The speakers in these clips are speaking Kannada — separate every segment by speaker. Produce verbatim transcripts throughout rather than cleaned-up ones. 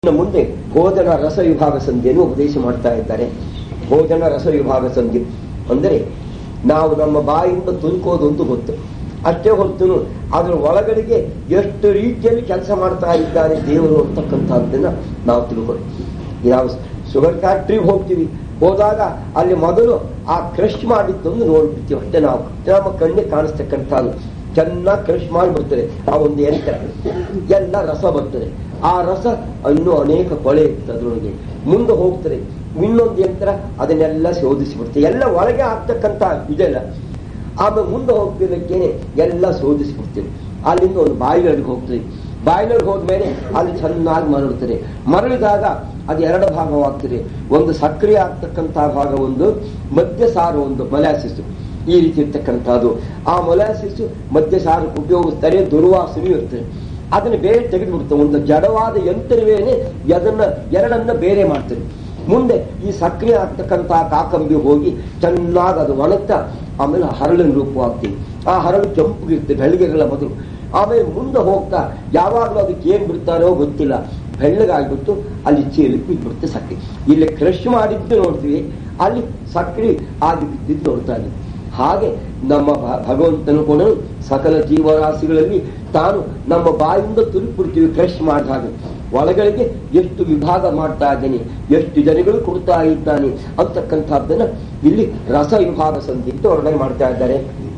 Speaker 1: ಇನ್ನು ಮುಂದೆ ಭೋಜನ ರಸ ವಿಭಾಗ ಸಂಧಿಯನ್ನು ಉಪದೇಶ ಮಾಡ್ತಾ ಇದ್ದಾರೆ. ಭೋಜನ ರಸ ವಿಭಾಗ ಸಂಧಿ ಅಂದರೆ ನಾವು ನಮ್ಮ ಬಾಯಿಂದ ತುರುಕೋದು ಅಂತ ಗೊತ್ತು, ಅಷ್ಟೇ ಹೊರತು ಅದರ ಒಳಗಡೆಗೆ ಎಷ್ಟು ರೀತಿಯಲ್ಲಿ ಕೆಲಸ ಮಾಡ್ತಾ ಇದ್ದಾರೆ ದೇವರು ಅಂತಕ್ಕಂಥದ್ದನ್ನ ನಾವು ತಿಳ್ಕೊಳ್ಳಿ. ನಾವು ಶುಗರ್ ಫ್ಯಾಕ್ಟ್ರಿಗೆ ಹೋಗ್ತೀವಿ, ಹೋದಾಗ ಅಲ್ಲಿ ಮೊದಲು ಆ ಕ್ರಶ್ ಮಾಡಿದ್ದೊಂದು ನೋಡ್ಬಿಡ್ತೀವಿ ಅಷ್ಟೇ. ನಾವು ನಮ್ಮ ಕಣ್ಣಿಗೆ ಕಾಣಿಸ್ತಕ್ಕಂಥದ್ದು ಚೆನ್ನಾಗಿ ಕ್ರಶ್ ಮಾಡಿಬಿಡ್ತಾರೆ. ಆ ಒಂದು ಯಂತ್ರ ಎಲ್ಲ ರಸ ಬರ್ತದೆ. ಆ ರಸ ಇನ್ನೂ ಅನೇಕ ಕೊಳೆ ಇರ್ತದೆ, ಅದರೊಳಗೆ ಮುಂದೆ ಹೋಗ್ತದೆ ಇನ್ನೊಂದು ಯಂತ್ರ ಅದನ್ನೆಲ್ಲ ಶೋಧಿಸಿಬಿಡ್ತದೆ. ಎಲ್ಲ ಒಳಗೆ ಆಗ್ತಕ್ಕಂಥ ಇದೆಲ್ಲ ಆಮೇಲೆ ಮುಂದೆ ಹೋಗ್ತಿದ್ದಕ್ಕೇನೆ ಎಲ್ಲ ಶೋಧಿಸಿಬಿಡ್ತೀವಿ. ಅಲ್ಲಿಂದ ಒಂದು ಬಾಯಿಗಳಿಗೆ ಹೋಗ್ತದೆ. ಬಾಯಿಗಳಿಗೆ ಹೋದ್ಮೇಲೆ ಅಲ್ಲಿ ಚೆನ್ನಾಗಿ ಮರಳುತ್ತದೆ. ಮರಳಿದಾಗ ಅದು ಎರಡು ಭಾಗವಾಗ್ತದೆ. ಒಂದು ಸಕ್ರಿಯ ಆಗ್ತಕ್ಕಂಥ ಭಾಗ ಒಂದು, ಮಧ್ಯ ಸಾರು ಒಂದು, ಮೊಲಾಸಿಸ್ ಈ ರೀತಿ ಇರ್ತಕ್ಕಂಥದ್ದು. ಆ ಮೊಲಾಸಿಸ್ ಮಧ್ಯ ಸಾರಕ್ಕೆ ಉಪಯೋಗಿಸ್ತಾರೆ. ದುರ್ವಾಸನೆ ಇರ್ತದೆ, ಅದನ್ನು ಬೇರೆ ತೆಗೆದು ಬಿಡ್ತಾರೆ. ಒಂದು ಜಡವಾದ ಯಂತ್ರವೇನೆ ಅದನ್ನ ಎರಡನ್ನ ಬೇರೆ ಮಾಡ್ತಾರೆ. ಮುಂದೆ ಈ ಸಕ್ರಿಯ ಆಗ್ತಕ್ಕಂಥ ಕಾಕಂಬಿ ಹೋಗಿ ಚೆನ್ನಾಗಿ ಅದು ಒಣಗ್ತಾ ಆಮೇಲೆ ಹರಳಿನ ರೂಪವಾಗ್ತೀವಿ. ಆ ಹರಳು ಕೆಂಪುಗಿರ್ತದೆ, ಬೆಳಗ್ಗೆಗಳ ಮೊದಲು. ಆಮೇಲೆ ಮುಂದೆ ಹೋಗ್ತಾ ಯಾವಾಗಲೂ ಅದಕ್ಕೆ ಏನ್ ಬಿಡ್ತಾರೋ ಗೊತ್ತಿಲ್ಲ, ಬೆಳ್ಳಗಾಗ್ಬಿಟ್ಟು ಅಲ್ಲಿ ಚೀಲಕ್ಕೆ ಬಿದ್ದುಬಿಡುತ್ತೆ ಸಕ್ರೆ. ಇಲ್ಲಿ ಕ್ರಶ್ ಮಾಡಿದ್ದು ನೋಡ್ತೀವಿ, ಅಲ್ಲಿ ಸಕ್ರೆ ಆಗಿ ಬಿದ್ದಿದ್ದು ನೋಡ್ತಾ ಇದ್ದೀವಿ. ಹಾಗೆ ನಮ್ಮ ಭಗವಂತನು ಕೂಡ ಸಕಲ ಜೀವರಾಶಿಗಳಲ್ಲಿ ತಾನು ನಮ್ಮ ಬಾಯಿಂದ ತುರುಕ್ಬಿಡ್ತೀವಿ ಕ್ರಶ್ ಮಾಡಿದ ಹಾಗೆ. ಒಳಗಳಿಗೆ ಎಷ್ಟು ವಿಭಾಗ ಮಾಡ್ತಾ ಇದ್ದಾನೆ, ಎಷ್ಟು ಜನಗಳು ಕೊಡ್ತಾ ಇದ್ದಾನೆ ಅಂತಕ್ಕಂಥದ್ದನ್ನ ಇಲ್ಲಿ ರಸ ವಿಭಾಗ ಸಂಧಿಟ್ಟು ವರ್ಣನೆ ಮಾಡ್ತಾ ಇದ್ದಾರೆ.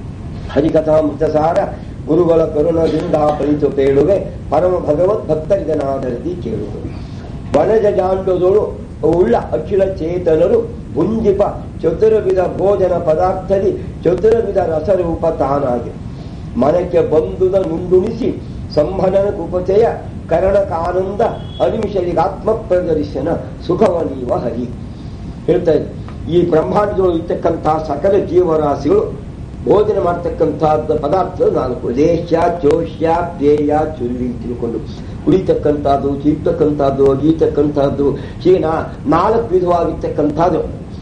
Speaker 1: ಹರಿಕಥಾಮೃತ ಸಾರ ಗುರುಗಳ ಕರುಣದಿಂದ ಫಲಿತು ಪೇಳುವೆ, ಪರಮ ಭಗವದ್ ಭಕ್ತರಿದನಾದರದಿ ಕೇಳುವುದು. ವನಜ ಜಾಂಡದೋಳು ಉಳ್ಳ ಅಖಿಲ ಚೇತನರು ಭುಂಜಿಪ ಚತುರ್ವಿಧ ಭೋಜನ ಪದಾರ್ಥದಿ ಚತುರ್ವಿಧ ರಸರೂಪ ತಾನಾಗಿ ಮನಕ್ಕೆ ಬಂದುದ ನುಂಡುಣಿಸಿ ಸಂಭನನ ಕುಪಚಯ ಕರಣಕಾನಂದ ಅನಿಮಿಷಲಿಗಾತ್ಮ ಪ್ರದರ್ಶನ ಸುಖವನೀವ ಹರಿ ಹೇಳ್ತಾ ಇದ್ದ. ಈ ಬ್ರಹ್ಮಾಂಡದೊಳಗೆ ಇರ್ತಕ್ಕಂತಹ ಸಕಲ ಜೀವರಾಶಿಗಳು ಭೋಜನ ಮಾಡ್ತಕ್ಕಂಥದ್ದು ಪದಾರ್ಥಗಳು ನಾಲ್ಕು: ದೇಶ, ಚೋಷ್ಯ, ಪ್ರೇಯ, ಚುಲ್ಲಿ ತಿಳ್ಕೊಂಡು ಕುಡಿತಕ್ಕಂಥದ್ದು, ಚೀರ್ತಕ್ಕಂಥದ್ದು, ಗೀತಕ್ಕಂಥದ್ದು, ಹೀನ ನಾಲ್ಕು ವಿಧವಾಗಿರ್ತಕ್ಕಂಥದ್ದು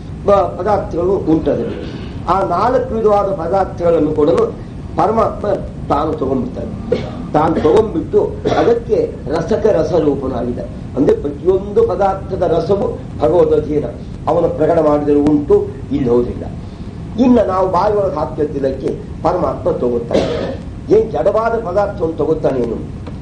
Speaker 1: ಪದಾರ್ಥಗಳು ಉಂಟದೆ. ಆ ನಾಲ್ಕು ವಿಧವಾದ ಪದಾರ್ಥಗಳನ್ನು ಕೊಡಲು ಪರಮಾತ್ಮ ತಾನು ತಗೊಂಡ್ಬಿಡ್ತಾನೆ. ತಾನು ತಗೊಂಡ್ಬಿಟ್ಟು ಅದಕ್ಕೆ ರಸಕ ರಸರೂಪನಾಗಿದೆ. ಅಂದ್ರೆ ಪ್ರತಿಯೊಂದು ಪದಾರ್ಥದ ರಸವು ಭಗವದ್ಗೀನ ಅವನ ಪ್ರಕಟ ಮಾಡಿದರೆ ಉಂಟು, ಇಲ್ಲಿ ಹೋದಿಲ್ಲ. ಇನ್ನು ನಾವು ಬಾಯಿ ಒಳಗೆ ಹಾಕಿದ್ದಕ್ಕೆ ಪರಮಾತ್ಮ ತಗೋತಾನೆ. ಏನ್ ಜಡವಾದ ಪದಾರ್ಥವನ್ನು ತಗೋತಾನೇನು?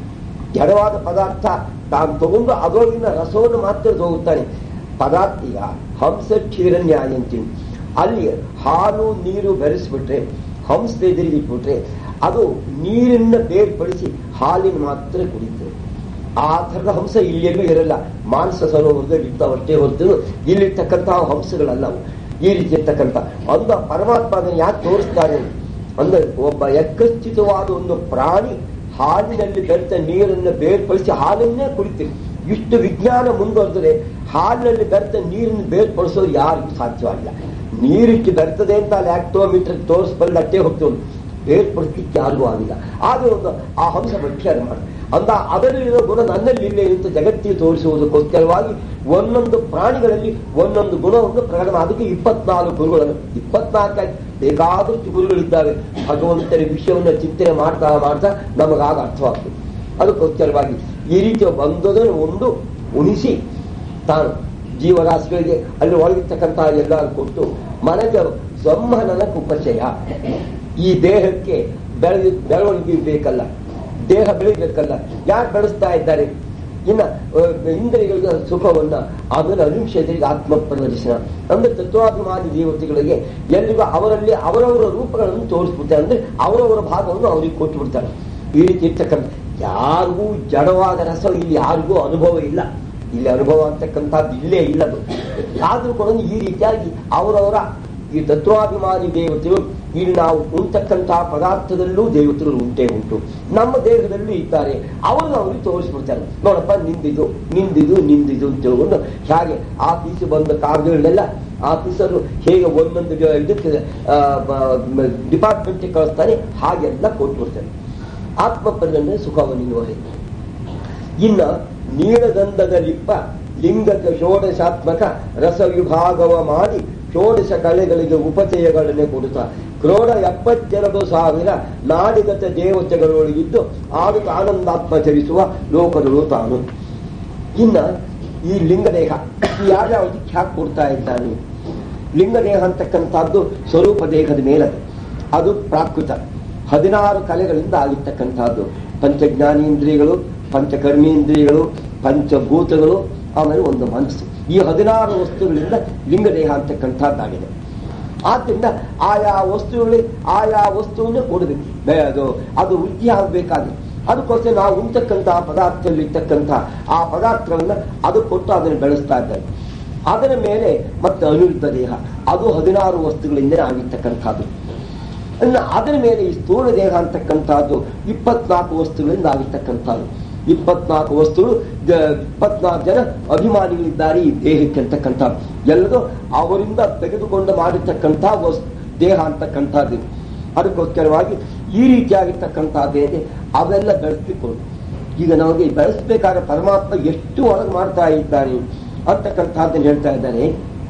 Speaker 1: ಜಡವಾದ ಪದಾರ್ಥ ತಾನು ತಗೊಂಡು ಅದರೊಳಗಿನ ರಸವನ್ನು ಮಾತ್ರ ತಗೋತಾನೆ. ಪದಾರ್ಥ ಈಗ ಹಂಸ ಕ್ಷೀರನ್ಯಾಯ ಅಂತೀವಿ. ಅಲ್ಲಿ ಹಾಲು ನೀರು ಬೆರೆಸ್ಬಿಟ್ರೆ, ಹಂಸ ಎದುರಿಗಿಟ್ಬಿಟ್ರೆ ಅದು ನೀರನ್ನ ಬೇರ್ಪಡಿಸಿ ಹಾಲಿನ ಮಾತ್ರ ಕುಡಿತದೆ. ಆ ಥರದ ಹಂಸ ಇಲ್ಲೆಲ್ಲೂ ಇರಲ್ಲ. ಮಾನಸ ಸರೋವರದಲ್ಲಿ ಇರ್ತಾವಷ್ಟೇ ಹೊರತು ಇಲ್ಲಿರ್ತಕ್ಕಂತಹ ಹಂಸಗಳಲ್ಲವು. ಈ ರೀತಿ ಇರ್ತಕ್ಕಂಥ ಅಂದ ಪರಮಾತ್ಮ ಅದನ್ನು ಯಾಕೆ ತೋರಿಸ್ತಾನೆ ಅಂದ್ರೆ, ಒಬ್ಬ ಯಕಶ್ಚಿತವಾದ ಒಂದು ಪ್ರಾಣಿ ಹಾಲಿನಲ್ಲಿ ಬೆರೆತ ನೀರನ್ನು ಬೇರ್ಪಡಿಸಿ ಹಾಲನ್ನೇ ಕುಡಿತೀವಿ. ಇಷ್ಟು ವಿಜ್ಞಾನ ಮುಂದುವರೆದರೆ ಹಾಲಿನಲ್ಲಿ ಬೆರೆತ ನೀರನ್ನು ಬೇರ್ಪಡಿಸೋದು ಯಾರಿಗೂ ಸಾಧ್ಯವಾಗಿಲ್ಲ. ನೀರಿಷ್ಟು ಬೆರ್ತದೆ ಅಂತ ಲ್ಯಾಕ್ಟೋಮೀಟರ್ ತೋರಿಸ್ಬಲ್ಲ ಅಟ್ಟೆ ಹೋಗ್ತೇವೆ, ಬೇರ್ಪಡಿಸ್ಲಿಕ್ಕೆ ಯಾರಿಗೂ ಆಗಿಲ್ಲ. ಆದರೂ ಒಂದು ಆ ಹಂಸ ವಿಚಾರ ಮಾಡಿ ಅಂದ ಅದರಲ್ಲಿರೋ ಗುಣ ನನ್ನಲ್ಲಿ ಇಲ್ಲೇ ಅಂತ ಜಗತ್ತಿಗೆ ತೋರಿಸುವುದಕ್ಕೋಸ್ಕರವಾಗಿ ಒಂದೊಂದು ಪ್ರಾಣಿಗಳಲ್ಲಿ ಒಂದೊಂದು ಗುಣವನ್ನು ಪ್ರಕಟ. ಅದಕ್ಕೆ ಇಪ್ಪತ್ನಾಲ್ಕು ಗುರುಗಳನ್ನು, ಇಪ್ಪತ್ನಾಲ್ಕಾಗಿ ಬೇಕಾದಷ್ಟು ಗುರುಗಳಿದ್ದಾವೆ. ಭಗವಂತನ ವಿಷಯವನ್ನು ಚಿಂತನೆ ಮಾಡ್ತಾ ಮಾಡ್ತಾ ನಮಗಾಗ ಅರ್ಥವಾಗ್ತದೆ. ಅದಕ್ಕೋಸ್ಕರವಾಗಿ ಈ ರೀತಿಯ ಬಂದದನ್ನು ಒಂದು ಉಣಿಸಿ ತಾನು ಜೀವರಾಶಿಗಳಿಗೆ ಅಲ್ಲಿ ಒಳಗಿರ್ತಕ್ಕಂತಹ ಎಲ್ಲರೂ ಕೊಟ್ಟು ಮನಗೆ ಸಂವಹನನ ಉಪಚಯ. ಈ ದೇಹಕ್ಕೆ ಬೆಳೆದ ಬೆಳವಣಿಗೆ ಬೇಕಲ್ಲ, ದೇಹ ಬೆಳಿಬೇಕಲ್ಲ. ಯಾರು ಬೆಳೆಸ್ತಾ ಇದ್ದಾರೆ? ಇನ್ನು ಇಂದ್ರಿಯಗಳಿಗೆ ಸುಖವನ್ನ ಆಮೇಲೆ ಅನಿಮಿಷರಿಗೆ ಆತ್ಮ ಪ್ರದರ್ಶನ ಅಂದ್ರೆ ತತ್ವಾಭಿಮಾನಿ ದೇವತೆಗಳಿಗೆ ಎಲ್ಲಿಗೂ ಅವರಲ್ಲಿ ಅವರವರ ರೂಪಗಳನ್ನು ತೋರಿಸ್ಬಿಡ್ತಾರೆ. ಅಂದ್ರೆ ಅವರವರ ಭಾಗವನ್ನು ಅವ್ರಿಗೆ ಕೊಟ್ಟು ಬಿಡ್ತಾರೆ. ಈ ರೀತಿ ಇರ್ತಕ್ಕಂಥ ಯಾರಿಗೂ ಜಡವಾದ ರಸ ಇಲ್ಲಿ ಯಾರಿಗೂ ಅನುಭವ ಇಲ್ಲ. ಇಲ್ಲಿ ಅನುಭವ ಅಂತಕ್ಕಂಥದ್ದು ಇಲ್ಲೇ ಇಲ್ಲದು. ಆದ್ರೂ ಕೂಡ ಈ ರೀತಿಯಾಗಿ ಅವರವರ ಈ ತತ್ವಾಭಿಮಾನಿ ದೇವತೆಗಳು ಇಲ್ಲಿ ನಾವು ಉಂಟಕ್ಕಂತಹ ಪದಾರ್ಥದಲ್ಲೂ ದೇವತೆಗಳು ಉಂಟೇ ಉಂಟು. ನಮ್ಮ ದೇಹದಲ್ಲೂ ಇದ್ದಾರೆ. ಅವರು ಅವ್ರಿಗೆ ತೋರಿಸ್ಬಿಡ್ತಾರೆ. ನೋಡಪ್ಪ ನಿಂದಿದು ನಿಂದಿದು ನಿಂದಿದು ಅಂತ ತಿಳ್ಕೊಂಡು ಹಾಗೆ ಆಫೀಸು ಬಂದ ಕಾರ್ಯಗಳನ್ನೆಲ್ಲ ಆಫೀಸರು ಹೇಗೆ ಒಂದೊಂದು ಇದಕ್ಕೆ ಡಿಪಾರ್ಟ್ಮೆಂಟ್ಗೆ ಕಳಿಸ್ತಾರೆ ಹಾಗೆಲ್ಲ ಕೊಟ್ಬಿಡ್ತಾರೆ. ಆತ್ಮಪ್ರದನ್ನೇ ಸುಖವನ್ನಿರುವ. ಇನ್ನ ನೀಳಗಂಧದ ಲಿಪ್ಪ ಲಿಂಗಕ ಷೋಡಶಾತ್ಮಕ ರಸ ವಿಭಾಗವ ಮಾಡಿ ಷೋಡಶ ಕಲೆಗಳಿಗೆ ಉಪಚಯಗಳನ್ನೇ ಕೊಡುತ್ತಾ ಕ್ರೋಢ ಎಪ್ಪತ್ತೆರಡು ಸಾವಿರ ನಾಡಿಗತ ದೇವತೆಗಳೊಳಗಿದ್ದು ಆಡುತ್ತ ಆನಂದಾತ್ಮ ಚರಿಸುವ ಲೋಕಗಳು ತಾನು. ಇನ್ನ ಈ ಲಿಂಗದೇಹ ಯಾವ್ಯಾವುದಕ್ಕೆ ಹ್ಯಾಕ್ ಕೊಡ್ತಾ ಇದ್ದಾನೆ? ಲಿಂಗದೇಹ ಅಂತಕ್ಕಂಥದ್ದು ಸ್ವರೂಪ ದೇಹದ ಮೇಲದು, ಅದು ಪ್ರಾಕೃತ. ಹದಿನಾರು ಕಲೆಗಳಿಂದ ಆಗಿರ್ತಕ್ಕಂಥದ್ದು. ಪಂಚಜ್ಞಾನೇಂದ್ರಿಯಗಳು, ಪಂಚಕರ್ಮೇಂದ್ರಿಯಗಳು, ಪಂಚಭೂತಗಳು, ಆಮೇಲೆ ಒಂದು ಮನಸ್ಸು. ಈ ಹದಿನಾರು ವಸ್ತುಗಳಿಂದ ಲಿಂಗದೇಹ ಅಂತಕ್ಕಂಥದ್ದಾಗಿದೆ. ಆದ್ದರಿಂದ ಆಯಾ ವಸ್ತುಗಳಿಗೆ ಆಯಾ ವಸ್ತುವನ್ನೇ ಕೊಡಬೇಕು. ಅದು ಅದು ವೃದ್ಧಿ ಆಗಬೇಕಾದ್ರೆ ಅದಕ್ಕೋಸ್ಕರ ನಾವು ಉಂಟಕ್ಕಂತಹ ಪದಾರ್ಥದಲ್ಲಿರ್ತಕ್ಕಂಥ ಆ ಪದಾರ್ಥವನ್ನು ಅದು ಕೊಟ್ಟು ಅದನ್ನು ಬೆಳೆಸ್ತಾ ಇದ್ದಾರೆ. ಅದರ ಮೇಲೆ ಮತ್ತೆ ಅನಿರುದ್ಧ ದೇಹ, ಅದು ಹದಿನಾರು ವಸ್ತುಗಳಿಂದ ಆಗಿರ್ತಕ್ಕಂಥದ್ದು. ಅದರ ಮೇಲೆ ಈ ಸ್ಥೂಲ ದೇಹ ಅಂತಕ್ಕಂಥದ್ದು ಇಪ್ಪತ್ನಾಲ್ಕು ವಸ್ತುಗಳಿಂದ ಆಗಿರ್ತಕ್ಕಂಥದ್ದು. ಇಪ್ಪತ್ನಾಲ್ಕು ವಸ್ತುಗಳು, ಇಪ್ಪತ್ನಾಲ್ಕು ಜನ ಅಭಿಮಾನಿಗಳಿದ್ದಾರೆ ಈ ದೇಹಕ್ಕೆ ಅಂತಕ್ಕಂಥ. ಎಲ್ಲರೂ ಅವರಿಂದ ತೆಗೆದುಕೊಂಡು ಮಾಡಿರ್ತಕ್ಕಂಥ ವಸ್ತು ದೇಹ ಅಂತಕ್ಕಂಥದ್ದು. ಅದಕ್ಕೋಸ್ಕರವಾಗಿ ಈ ರೀತಿಯಾಗಿರ್ತಕ್ಕಂಥದ್ದೇನೆ ಅವೆಲ್ಲ ಬೆಳೆಸ್ಲಿಕ್ಕೊಂಡು ಈಗ ನಮಗೆ ಬೆಳೆಸಬೇಕಾದ ಪರಮಾತ್ಮ ಎಷ್ಟು ಒಳಗೆ ಮಾಡ್ತಾ ಇದ್ದಾನೆ ಅಂತಕ್ಕಂಥದ್ದನ್ನು ಹೇಳ್ತಾ ಇದ್ದಾನೆ.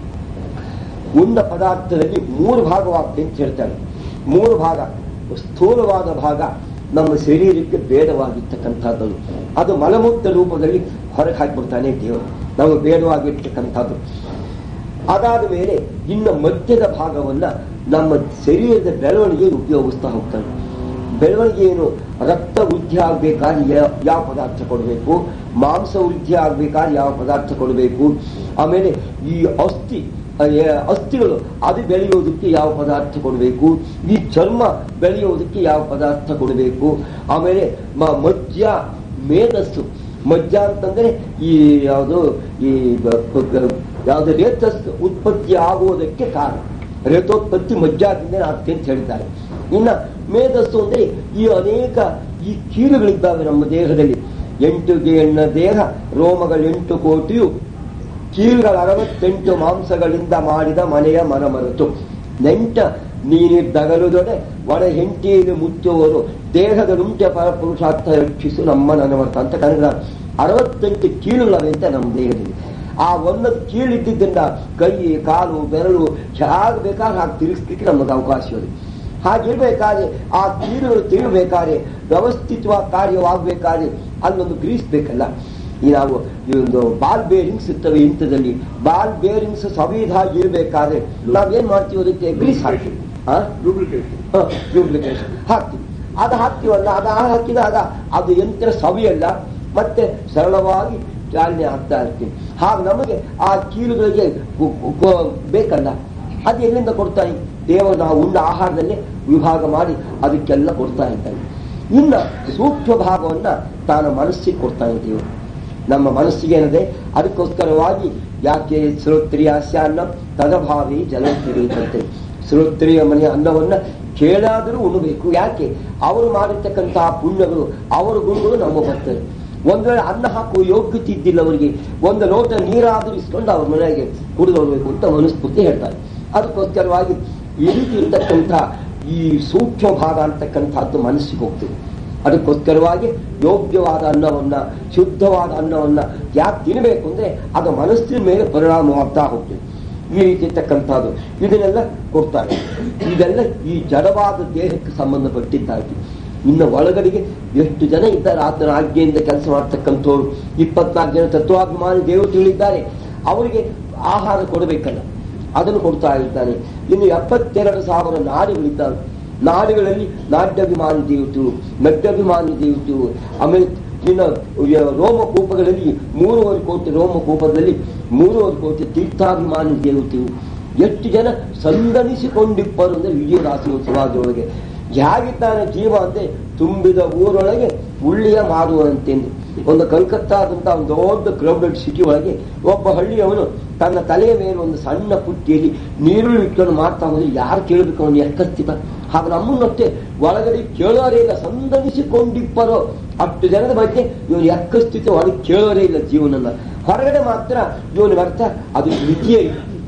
Speaker 1: ಉಂಡ ಪದಾರ್ಥದಲ್ಲಿ ಮೂರು ಭಾಗವಾಗ್ತದೆ ಅಂತ ಹೇಳ್ತಾರೆ. ಮೂರು ಭಾಗ, ಸ್ಥೂಲವಾದ ಭಾಗ ನಮ್ಮ ಶರೀರಕ್ಕೆ ಬೇಡವಾಗಿರ್ತಕ್ಕಂಥದ್ದು, ಅದು ಮಲಮೂತ್ರ ರೂಪದಲ್ಲಿ ಹೊರಗೆ ಹಾಕಿಬಿಡ್ತಾನೆ ದೇವರು, ನಮಗೆ ಬೇಡವಾಗಿರ್ತಕ್ಕಂಥದ್ದು. ಅದಾದ ಮೇಲೆ ಇನ್ನು ಮಧ್ಯದ ಭಾಗವನ್ನ ನಮ್ಮ ಶರೀರದ ಬೆಳವಣಿಗೆಗೆ ಉಪಯೋಗಿಸ್ತಾ ಹೋಗ್ತಾನೆ. ಬೆಳವಣಿಗೆ ಏನು? ರಕ್ತ ವೃದ್ಧಿ ಆಗ್ಬೇಕಾದ್ರೆ ಯಾವ ಪದಾರ್ಥ ಕೊಡಬೇಕು, ಮಾಂಸ ವೃದ್ಧಿ ಆಗ್ಬೇಕಾದ್ರೆ ಯಾವ ಪದಾರ್ಥ ಕೊಡಬೇಕು, ಆಮೇಲೆ ಈ ಅಸ್ಥಿ ಅಸ್ಥಿಗಳು ಅದು ಬೆಳೆಯೋದಕ್ಕೆ ಯಾವ ಪದಾರ್ಥ ಕೊಡಬೇಕು, ಈ ಚರ್ಮ ಬೆಳೆಯೋದಕ್ಕೆ ಯಾವ ಪದಾರ್ಥ ಕೊಡಬೇಕು, ಆಮೇಲೆ ಮಜ್ಜ ಮೇಧಸ್ಸು. ಮಜ್ಜ ಅಂತಂದ್ರೆ ಈ ಯಾವುದು ಈ ಯಾವುದು ರೇತಸ್ ಉತ್ಪತ್ತಿ ಆಗುವುದಕ್ಕೆ ಕಾರಣ. ರೇತೋತ್ಪತ್ತಿ ಮಜ್ಜಾದಿಂದ ಆಗ್ತದೆ ಅಂತ ಹೇಳಿದ್ದಾರೆ. ಇನ್ನ ಮೇಧಸ್ಸು ಅಂದ್ರೆ ಈ ಅನೇಕ ಈ ಕೀಲುಗಳಿದ್ದಾವೆ ನಮ್ಮ ದೇಹದಲ್ಲಿ. ಎಂಟು ಗೇಣ್ಣ ದೇಹ, ರೋಮಗಳ ಎಂಟು ಕೋಟಿಯು, ಕೀಲುಗಳ ಅರವತ್ತೆಂಟು ಮಾಂಸಗಳಿಂದ ಮಾಡಿದ ಮನೆಯ ಮನಮರೆತು. ನೆಂಟ ನೀನಿದ್ದಗಲುದೊಡೆ ಒಳ ಹೆಂಟಿಯಲ್ಲಿ ಮುಚ್ಚುವರು ದೇಹದ ನುಂಟೆ ಪರಪುರುಷಾರ್ಥ ರಕ್ಷಿಸು ನಮ್ಮ ನನವರ್ತ ಅಂತ ಕನ್ನಡ. ಅರವತ್ತೆಂಟು ಕೀಲುಗಳವೆ ಅಂತ ನಮ್ಮ ದೇಹದಲ್ಲಿ. ಆ ಒಂದೊಂದು ಕೀಳಿದ್ದಿಂದ ಕೈ, ಕಾಲು, ಬೆರಳು ಹೇಗೆ ಬೇಕಾದ್ರೆ ಹಾಗೆ ತಿರುಗಿಸ್ಲಿಕ್ಕೆ ನಮಗೆ ಅವಕಾಶ ಇದೆ. ಹಾಗಿರ್ಬೇಕಾದ್ರೆ ಆ ಕೀಲುಗಳು ತಿರುಗಬೇಕಾದ್ರೆ, ವ್ಯವಸ್ಥಿತವಾಗಿ ಕಾರ್ಯವಾಗಬೇಕಾದ್ರೆ ಅಲ್ಲೊಂದು ಗ್ರೀಸ್ ಬೇಕಲ್ಲ. ಈ ನಾವು ಈ ಒಂದು ಬಾಲ್ ಬೇರಿಂಗ್ಸ್ ಇರ್ತವೆ ಇಂಥದಲ್ಲಿ. ಬಾಲ್ ಬೇರಿಂಗ್ಸ್ ಸವಿಧಾಗಿ ಇರಬೇಕಾದ್ರೆ ನಾವೇನ್ ಮಾಡ್ತೀವಿ? ಅದಕ್ಕೆ ಗ್ರೀಸ್ ಹಾಕ್ತೀವಿ, ಡೂಪ್ಲಿಕೇಶನ್ ಹಾಕ್ತೀವಿ. ಅದು ಹಾಕ್ತೀವಲ್ಲ, ಅದು ಹಾಕಿದಾಗ ಅದು ಯಂತ್ರ ಸವಿಯಲ್ಲ, ಮತ್ತೆ ಸರಳವಾಗಿ ಚಾಲನೆ ಆಗ್ತಾ ಇರ್ತೀವಿ. ಹಾಗೆ ನಮಗೆ ಆ ಕೀಲುಗಳಿಗೆ ಬೇಕಲ್ಲ, ಅದು ಎಲ್ಲಿಂದ ಕೊಡ್ತಾನೆ? ದೇವರು ನಾವು ಉಂಡ ಆಹಾರದಲ್ಲೇ ವಿಭಾಗ ಮಾಡಿ ಅದಕ್ಕೆಲ್ಲ ಕೊಡ್ತಾ ಇದ್ದಾನೆ. ಇನ್ನ ಸೂಕ್ಷ್ಮ ಭಾಗವನ್ನ ತಾನು ಮನಸ್ಸಿಗೆ ಕೊಡ್ತಾನೆ ದೇವರು. ನಮ್ಮ ಮನಸ್ಸಿಗೆ ಏನದೆ, ಅದಕ್ಕೋಸ್ಕರವಾಗಿ ಯಾಕೆ ಶ್ರೋತ್ರಿಯ ಅನ್ನ ತದಭಾವಿ ಜಲಂತಿರಿಯುತ್ತೆ. ಶ್ರೋತ್ರಿಯ ಮನೆಯ ಅನ್ನವನ್ನ ಕೇಳಾದರೂ ಉಣಬೇಕು. ಯಾಕೆ? ಅವರು ಮಾಡಿರ್ತಕ್ಕಂತಹ ಪುಣ್ಯಗಳು, ಅವರ ಗುಣಗಳು ನಮ್ಮ ಬರ್ತದೆ. ಒಂದ್ ವೇಳೆ ಅನ್ನ ಹಾಕುವ ಯೋಗ್ಯತೆ ಇದ್ದಿಲ್ಲ ಅವರಿಗೆ, ಒಂದು ಲೋಟ ನೀರಾದರೂ ಇಸ್ಕೊಂಡು ಅವ್ರ ಮನೆಗೆ ಕುಡಿದೋಡ್ಬೇಕು ಅಂತ ಮನುಸ್ಮೃತಿ ಹೇಳ್ತಾರೆ. ಅದಕ್ಕೋಸ್ಕರವಾಗಿ ಈ ರೀತಿ ಇರ್ತಕ್ಕಂಥ ಈ ಸೂಕ್ಷ್ಮ ಭಾಗ ಅಂತಕ್ಕಂಥದ್ದು ಮನಸ್ಸಿಗೆ ಹೋಗ್ತದೆ. ಅದಕ್ಕೋಸ್ಕರವಾಗಿ ಯೋಗ್ಯವಾದ ಅನ್ನವನ್ನ, ಶುದ್ಧವಾದ ಅನ್ನವನ್ನ ಯಾಕೆ ತಿನ್ನಬೇಕು ಅಂದ್ರೆ ಅದು ಮನಸ್ಸಿನ ಮೇಲೆ ಪರಿಣಾಮವಾಗ್ತಾ ಹೋಗ್ತದೆ. ಈ ರೀತಿ ಇರ್ತಕ್ಕಂಥದ್ದು ಇದನ್ನೆಲ್ಲ ಕೊಡ್ತಾರೆ. ಇದೆಲ್ಲ ಈ ಜಡವಾದ ದೇಹಕ್ಕೆ ಸಂಬಂಧಪಟ್ಟಿದ್ದಾಗಿ. ಇನ್ನು ಒಳಗಡೆಗೆ ಎಷ್ಟು ಜನ ಇದ್ದಾರೆ ಆತನ ಆಜ್ಞೆಯಿಂದ ಕೆಲಸ ಮಾಡ್ತಕ್ಕಂಥವ್ರು. ಇಪ್ಪತ್ನಾಲ್ಕು ಜನ ತತ್ವಾಭಿಮಾನಿ ದೇವತೆಗಳಿದ್ದಾರೆ. ಅವರಿಗೆ ಆಹಾರ ಕೊಡಬೇಕಲ್ಲ, ಅದನ್ನು ಕೊಡ್ತಾ ಇದ್ದಾನೆ. ಇನ್ನು ಎಪ್ಪತ್ತೆರಡು ಸಾವಿರ ನಾಡಿಗಳಿದ್ದಾವೆ. ನಾಡಿಗಳಲ್ಲಿ ನಾಟ್ಯಾಭಿಮಾನಿ ದೇವತೆಗಳು, ನಟ್ಯಾಭಿಮಾನಿ ದೇವತೆಗಳು, ಆಮೇಲೆ ಇನ್ನು ರೋಮಕೂಪಗಳಲ್ಲಿ ಮೂರುವರೆ ಕೋಟಿ ರೋಮಕೂಪದಲ್ಲಿ ಮೂರುವರೆ ಕೋಟಿ ತೀರ್ಥಾಭಿಮಾನಿ ದೇವತೆಗಳು. ಎಷ್ಟು ಜನ ಸಂದಣಿಸಿಕೊಂಡಿಪ್ಪರು ಅಂದ್ರೆ ವಿಜಯದಾಸಿ ಸಮಾಜದೊಳಗೆ. ಹೇಗಿದ್ದಾನೆ ಜೀವ ಅಂದ್ರೆ ತುಂಬಿದ ಊರೊಳಗೆ ಉಳ್ಳಿಯ ಮಾರುವಂತೆಂದು. ಒಂದು ಕಲ್ಕತ್ತಾದಂತ ಒಂದು ದೊಡ್ಡ ಕ್ರೌಡೆಡ್ ಸಿಟಿ ಒಳಗೆ ಒಬ್ಬ ಹಳ್ಳಿಯವನು ತನ್ನ ತಲೆಯ ಮೇಲೆ ಒಂದು ಸಣ್ಣ ಪುಟ್ಟಿಯಲ್ಲಿ ನೀರುಳ್ಳಿ ಇಟ್ಕೊಂಡು ಮಾಡ್ತಾ ಹೋದ್ರೆ ಯಾರು ಕೇಳಬೇಕು ಅವನು ಎಕ್ಕಸ್ತಿಪ. ಹಾಗೆ ನಮ್ಮನ್ನಷ್ಟೇ ಒಳಗಡೆ ಕೇಳೋರೇ ಇಲ್ಲ, ಸಂದಣಿಸಿಕೊಂಡಿಪ್ಪರೋ ಅಷ್ಟು ಜನದ ಬಗ್ಗೆ ಇವನು ಎಕ್ಕಸ್ಥಿತಿ ಒಳಗೆ ಕೇಳೋರೇ ಇಲ್ಲ ಜೀವನನ್ನ. ಹೊರಗಡೆ ಮಾತ್ರ ಇವನು ಅರ್ಥ ಅದು ವಿದ್ಯೆ